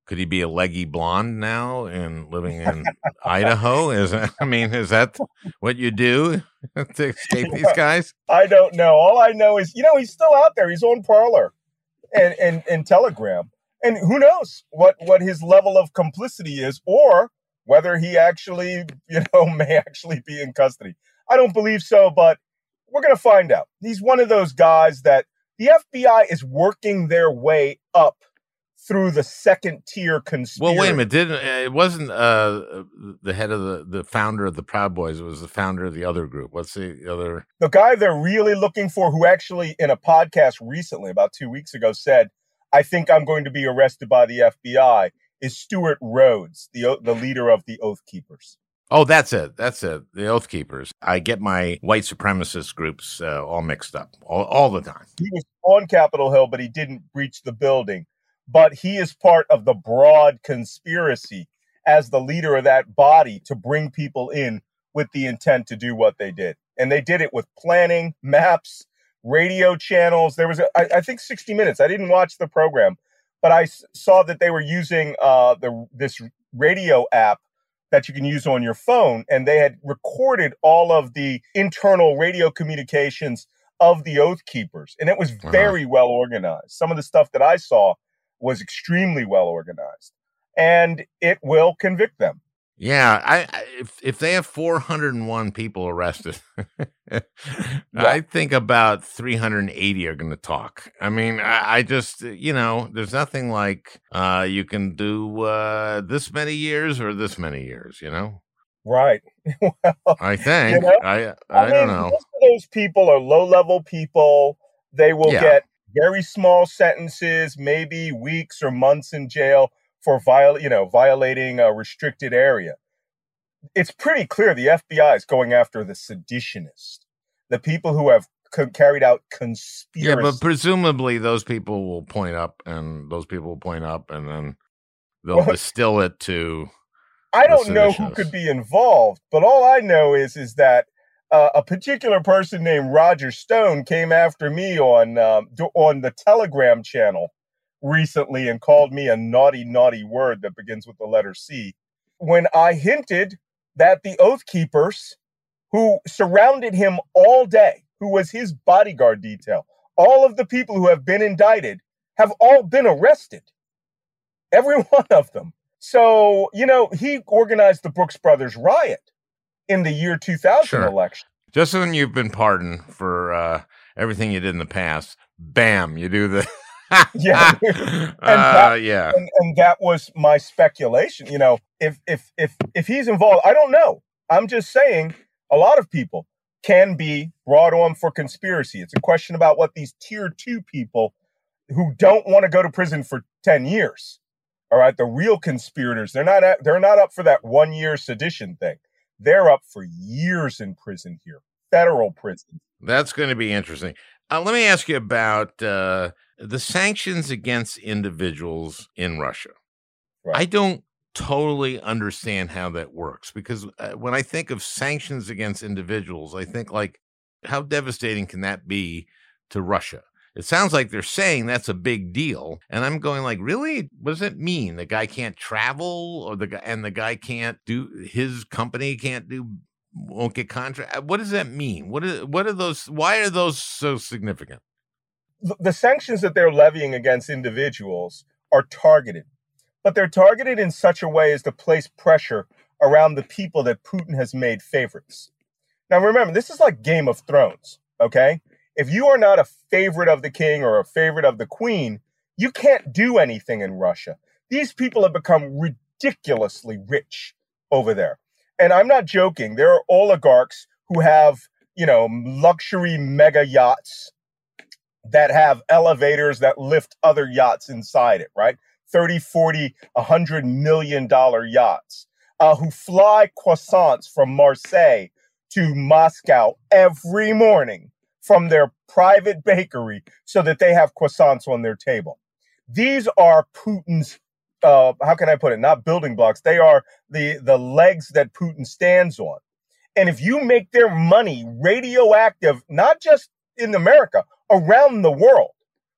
Could he be a leggy blonde now and living in Idaho? Is that, I mean, is that what you do to escape these guys? I don't know. All I know is, you know, he's still out there. He's on Parler and, and, and Telegram. And who knows what, what his level of complicity is, or whether he actually, you know, may actually be in custody. I don't believe so, but we're going to find out. He's one of those guys that the F B I is working their way up through the second tier conspiracy. Well, wait a minute. Didn't it wasn't uh, the head of the, the founder of the Proud Boys. It was the founder of the other group. What's the other? The guy they're really looking for, who actually in a podcast recently, about two weeks ago, said, I think I'm going to be arrested by the F B I, is Stuart Rhodes, the the leader of the Oath Keepers. Oh, that's it. That's it. The Oath Keepers. I get my white supremacist groups uh, all mixed up all, all the time. He was on Capitol Hill, but he didn't breach the building. But he is part of the broad conspiracy as the leader of that body to bring people in with the intent to do what they did. And they did it with planning, maps, radio channels. There was, a, I, I think, sixty minutes. I didn't watch the program, but I s- saw that they were using uh, the this radio app that you can use on your phone. And they had recorded all of the internal radio communications of the Oath Keepers. And it was very uh-huh. well organized. Some of the stuff that I saw was extremely well organized, and it will convict them. Yeah, I, I if if they have four hundred one people arrested, yeah. I think about three hundred eighty are going to talk. I mean, I, I just, you know, there's nothing like uh, you can do uh, this many years or this many years, you know? Right. Well, I think. You know, I I, I mean, don't know. Most of those people are low-level people. They will yeah. get very small sentences, maybe weeks or months in jail for viol- you know, violating a restricted area. It's pretty clear the F B I is going after the seditionists, the people who have co- carried out conspiracy. Yeah, but presumably those people will point up, and those people will point up, and then they'll well, distill it to. I don't know who could be involved, but all I know is is that Uh, a particular person named Roger Stone came after me on um, on the Telegram channel recently and called me a naughty, naughty word that begins with the letter C when I hinted that the Oath Keepers, who surrounded him all day, who was his bodyguard detail, all of the people who have been indicted have all been arrested. Every one of them. So, you know, he organized the Brooks Brothers riot in the year two thousand sure. election. Just when you've been pardoned for uh, everything you did in the past, bam, you do the... yeah. and uh, that, yeah. And, and that was my speculation. You know, if, if, if, if he's involved, I don't know. I'm just saying a lot of people can be brought on for conspiracy. It's a question about what these tier two people who don't want to go to prison for ten years. All right. The real conspirators, they're not, at, they're not up for that one year sedition thing. They're up for years in prison here, federal prison. That's going to be interesting. Uh, let me ask you about uh, the sanctions against individuals in Russia. Right. I don't totally understand how that works, because uh, when I think of sanctions against individuals, I think, like, how devastating can that be to Russia? It sounds like they're saying that's a big deal. And I'm going like, really? What does it mean? The guy can't travel, or the guy, and the guy can't do, his company can't do, won't get contract. What does that mean? What is, what are those, why are those so significant? The sanctions that they're levying against individuals are targeted, but they're targeted in such a way as to place pressure around the people that Putin has made favorites. Now, remember, this is like Game of Thrones, okay? If you are not a favorite of the king or a favorite of the queen, you can't do anything in Russia. These people have become ridiculously rich over there. And I'm not joking. There are oligarchs who have, you know, luxury mega yachts that have elevators that lift other yachts inside it, right? thirty, forty, one hundred million dollars yachts, uh, who fly croissants from Marseille to Moscow every morning from their private bakery so that they have croissants on their table. These are Putin's, uh, how can I put it, not building blocks. They are the, the legs that Putin stands on. And if you make their money radioactive, not just in America, around the world,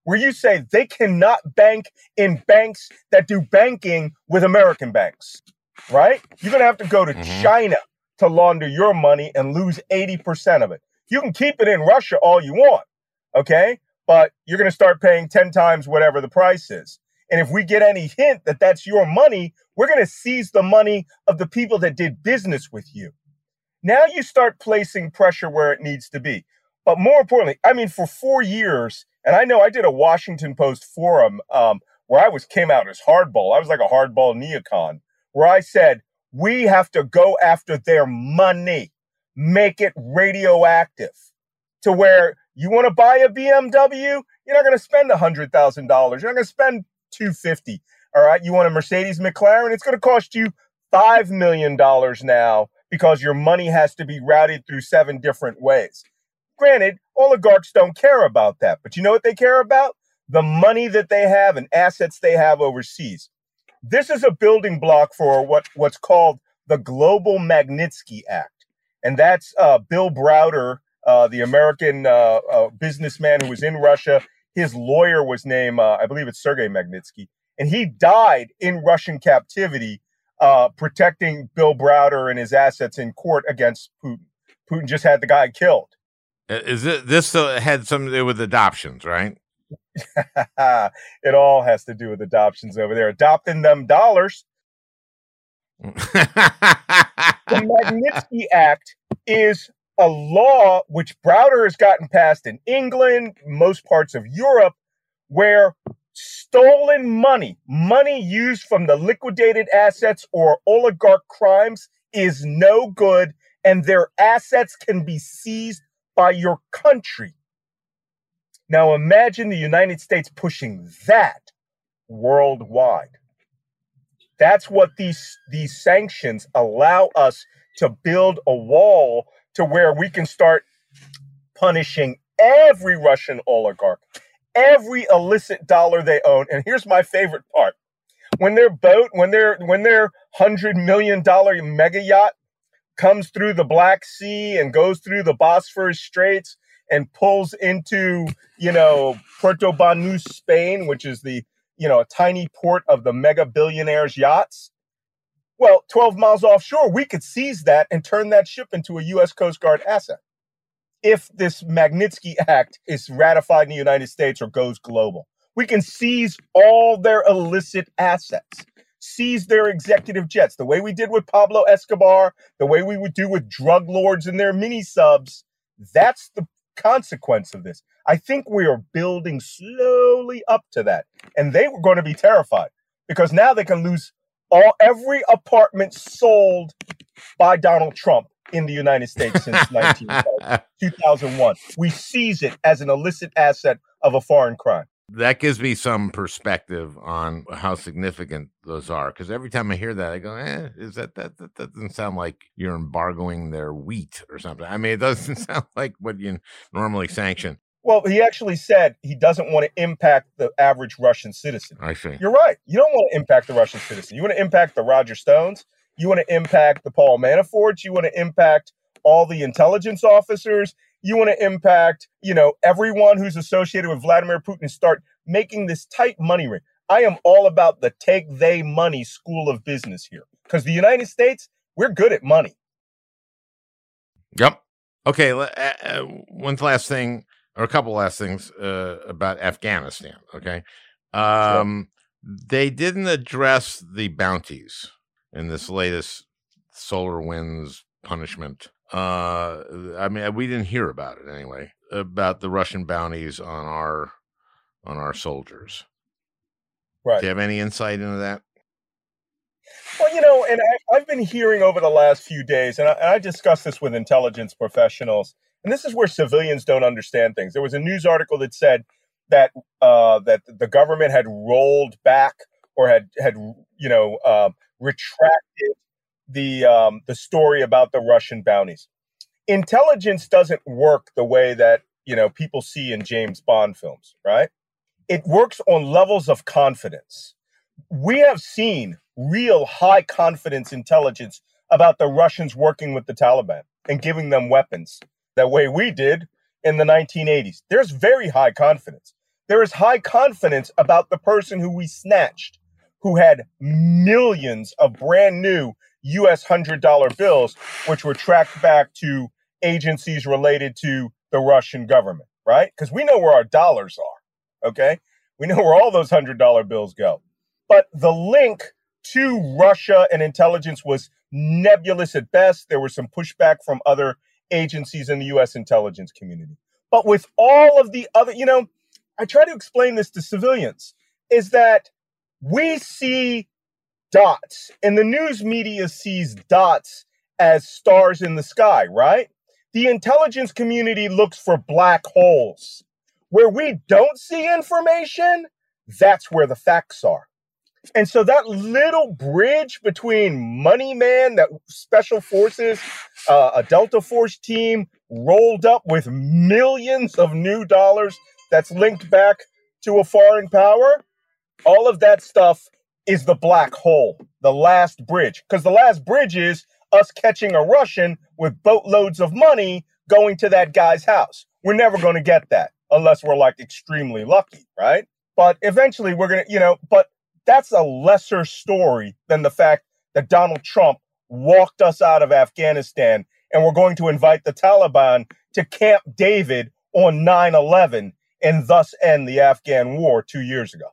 where you say they cannot bank in banks that do banking with American banks, right? You're going to have to go to mm-hmm. China to launder your money and lose eighty percent of it. You can keep it in Russia all you want, okay? But you're going to start paying ten times whatever the price is. And if we get any hint that that's your money, we're going to seize the money of the people that did business with you. Now you start placing pressure where it needs to be. But more importantly, I mean, for four years, and I know I did a Washington Post forum um, where I was came out as hardball. I was like a hardball neocon, where I said, we have to go after their money, make it radioactive to where you want to buy a B M W, you're not going to spend one hundred thousand dollars. You're not going to spend two hundred fifty thousand dollars. All right. You want a Mercedes McLaren, it's going to cost you five million dollars now because your money has to be routed through seven different ways. Granted, oligarchs don't care about that, but you know what they care about? The money that they have and assets they have overseas. This is a building block for what, what's called the Global Magnitsky Act. And that's uh, Bill Browder, uh, the American uh, uh, businessman who was in Russia. His lawyer was named, uh, I believe it's Sergei Magnitsky. And he died in Russian captivity, uh, protecting Bill Browder and his assets in court against Putin. Putin just had the guy killed. Is it this uh, had something to do with adoptions, right? It all has to do with adoptions over there. Adopting them dollars. The Magnitsky Act is a law which Browder has gotten passed in England, most parts of Europe, where stolen money, money used from the liquidated assets or oligarch crimes is no good, and their assets can be seized by your country. Now imagine the United States pushing that worldwide. That's what these, these sanctions allow us to build a wall to where we can start punishing every Russian oligarch, every illicit dollar they own. And here's my favorite part. When their boat, when their when their one hundred million dollars mega yacht comes through the Black Sea and goes through the Bosphorus Straits and pulls into, you know, Puerto Banús, Spain, which is the, you know, a tiny port of the mega billionaires' yachts. Well, twelve miles offshore, we could seize that and turn that ship into a U S Coast Guard asset if this Magnitsky Act is ratified in the United States or goes global. We can seize all their illicit assets, seize their executive jets, the way we did with Pablo Escobar, the way we would do with drug lords and their mini subs. That's the consequence of this. I think we are building slowly up to that. And they were going to be terrified because now they can lose all every apartment sold by Donald Trump in the United States since two thousand one. We seize it as an illicit asset of a foreign crime. That gives me some perspective on how significant those are. Because every time I hear that, I go, eh, is that, that, that, that doesn't sound like you're embargoing their wheat or something. I mean, it doesn't sound like what you normally sanction. Well, he actually said he doesn't want to impact the average Russian citizen. I see. You're right. You don't want to impact the Russian citizen. You want to impact the Roger Stones. You want to impact the Paul Manaforts. You want to impact all the intelligence officers. You want to impact, you know, everyone who's associated with Vladimir Putin and start making this tight money ring. I am all about the take they money school of business here because the United States, we're good at money. Yep. Okay. Uh, one last thing, or a couple last things uh, about Afghanistan. Okay. Um, sure. They didn't address the bounties in this latest SolarWinds punishment. Uh, I mean, we didn't hear about it anyway, about the Russian bounties on our on our soldiers. Right. Do you have any insight into that? Well, you know, and I, I've been hearing over the last few days, and I, and I discussed this with intelligence professionals, and this is where civilians don't understand things. There was a news article that said that uh, that the government had rolled back or had had you know uh, retracted the um, the story about the Russian bounties. Intelligence doesn't work the way that, you know, people see in James Bond films, right? It works on levels of confidence. We have seen real high confidence intelligence about the Russians working with the Taliban and giving them weapons the way we did in the nineteen eighties. There's very high confidence. there is high confidence about the person who we snatched, who had millions of brand new U S one hundred dollar bills, which were tracked back to agencies related to the Russian government, right? Because we know where our dollars are, okay? We know where all those one hundred dollar bills go. But the link to Russia and intelligence was nebulous at best. There was some pushback from other agencies in the U S intelligence community. But with all of the other, you know, I try to explain this to civilians, is that we see dots, and the news media sees dots as stars in the sky, right? The intelligence community looks for black holes. Where we don't see information, that's where the facts are. And so that little bridge between Money Man, that special forces, uh, a Delta Force team rolled up with millions of new dollars that's linked back to a foreign power, all of that stuff is the black hole, the last bridge. Because the last bridge is us catching a Russian with boatloads of money going to that guy's house. We're never going to get that unless we're like extremely lucky, right? But eventually we're going to, you know, but that's a lesser story than the fact that Donald Trump walked us out of Afghanistan and we're going to invite the Taliban to Camp David on nine eleven and thus end the Afghan war two years ago.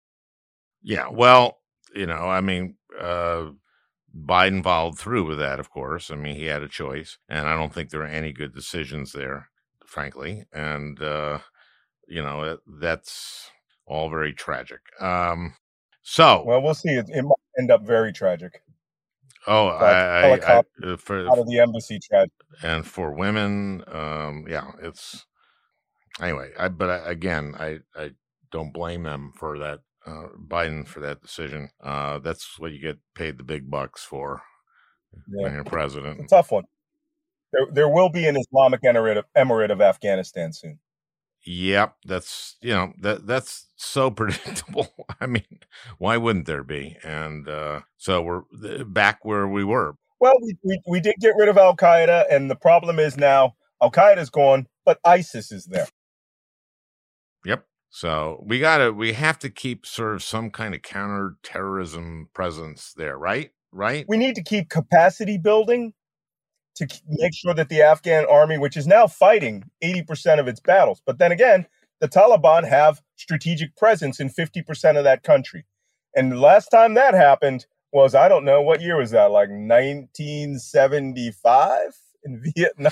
Yeah, well, you know, I mean, uh, Biden followed through with that, of course. I mean, he had a choice, and I don't think there are any good decisions there, frankly. And, uh, you know, that's all very tragic. Um, so, well, we'll see. It, it might end up very tragic. Oh, I, I, I for out of the embassy tragic, and for women, um, yeah, it's anyway. I, but I, again, I, I don't blame them for that. Uh, Biden for that decision. Uh, that's what you get paid the big bucks for yeah. when you're president. It's a tough one. There, there will be an Islamic Emirate of, Emirate of Afghanistan soon. Yep, that's you know that that's so predictable. I mean, why wouldn't there be? And uh, so we're back where we were. Well, we, we we did get rid of Al Qaeda, and the problem is now Al Qaeda's gone, but ISIS is there. Yep. So we gotta, we have to keep sort of some kind of counterterrorism presence there, right? Right. We need to keep capacity building to make sure that the Afghan army, which is now fighting eighty percent of its battles, but then again, the Taliban have strategic presence in fifty percent of that country. And the last time that happened was, I don't know, what year was that? Like nineteen seventy-five in Vietnam.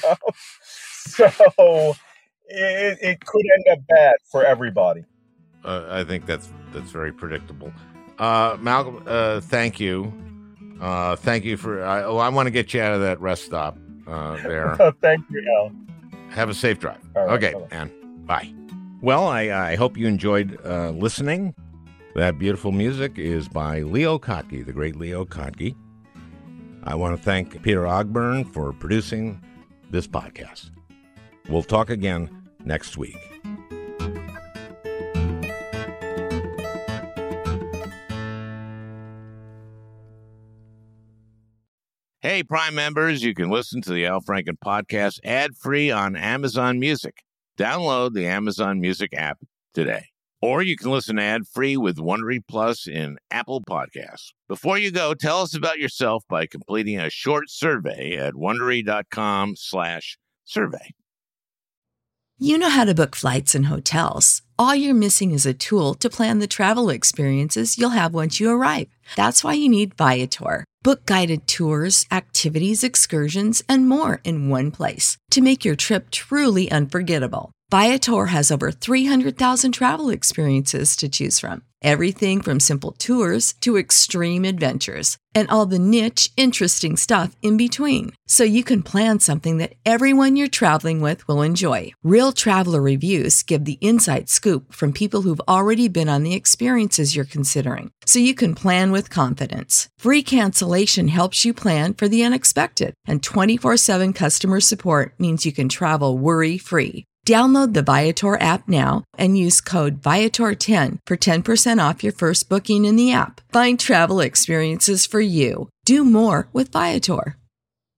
So It, it could end up bad for everybody. Uh, I think that's that's very predictable. Uh, Malcolm, uh, thank you. Uh, thank you for. I, oh, I want to get you out of that rest stop uh, there. Thank you, Al. Have a safe drive. Right, okay, bye-bye. and bye. Well, I, I hope you enjoyed uh, listening. That beautiful music is by Leo Kottke, the great Leo Kottke. I want to thank Peter Ogburn for producing this podcast. We'll talk again next week. Hey, Prime members, you can listen to the Al Franken podcast ad-free on Amazon Music. Download the Amazon Music app today. Or you can listen ad-free with Wondery Plus in Apple Podcasts. Before you go, tell us about yourself by completing a short survey at Wondery.com slash survey. You know how to book flights and hotels. All you're missing is a tool to plan the travel experiences you'll have once you arrive. That's why you need Viator. Book guided tours, activities, excursions, and more in one place to make your trip truly unforgettable. Viator has over three hundred thousand travel experiences to choose from. Everything from simple tours to extreme adventures and all the niche, interesting stuff in between. So you can plan something that everyone you're traveling with will enjoy. Real traveler reviews give the inside scoop from people who've already been on the experiences you're considering. So you can plan with confidence. Free cancellation helps you plan for the unexpected. And twenty-four seven customer support means you can travel worry-free. Download the Viator app now and use code Viator ten for ten percent off your first booking in the app. Find travel experiences for you. Do more with Viator.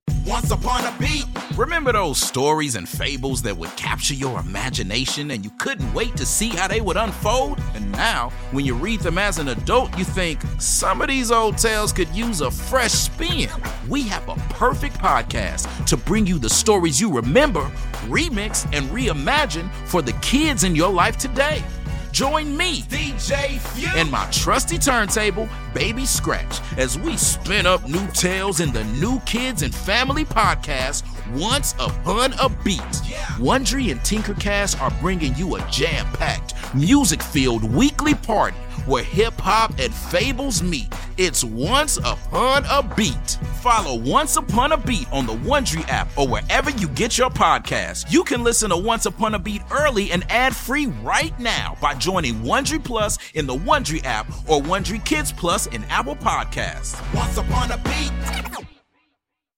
Once Upon a Beat. Remember those stories and fables that would capture your imagination and you couldn't wait to see how they would unfold? And now, when you read them as an adult, you think, some of these old tales could use a fresh spin. We have a perfect podcast to bring you the stories you remember, remix, and reimagine for the kids in your life today. Join me, D J Few, and my trusty turntable, Baby Scratch, as we spin up new tales in the New Kids and Family podcast, Once Upon a Beat. Yeah. Wondery and Tinkercast are bringing you a jam-packed, music-filled weekly party where hip-hop and fables meet. It's Once Upon a Beat. Follow Once Upon a Beat on the Wondery app or wherever you get your podcasts. You can listen to Once Upon a Beat early and ad-free right now by joining Wondery Plus in the Wondery app or Wondery Kids Plus in Apple Podcasts. Once Upon a Beat.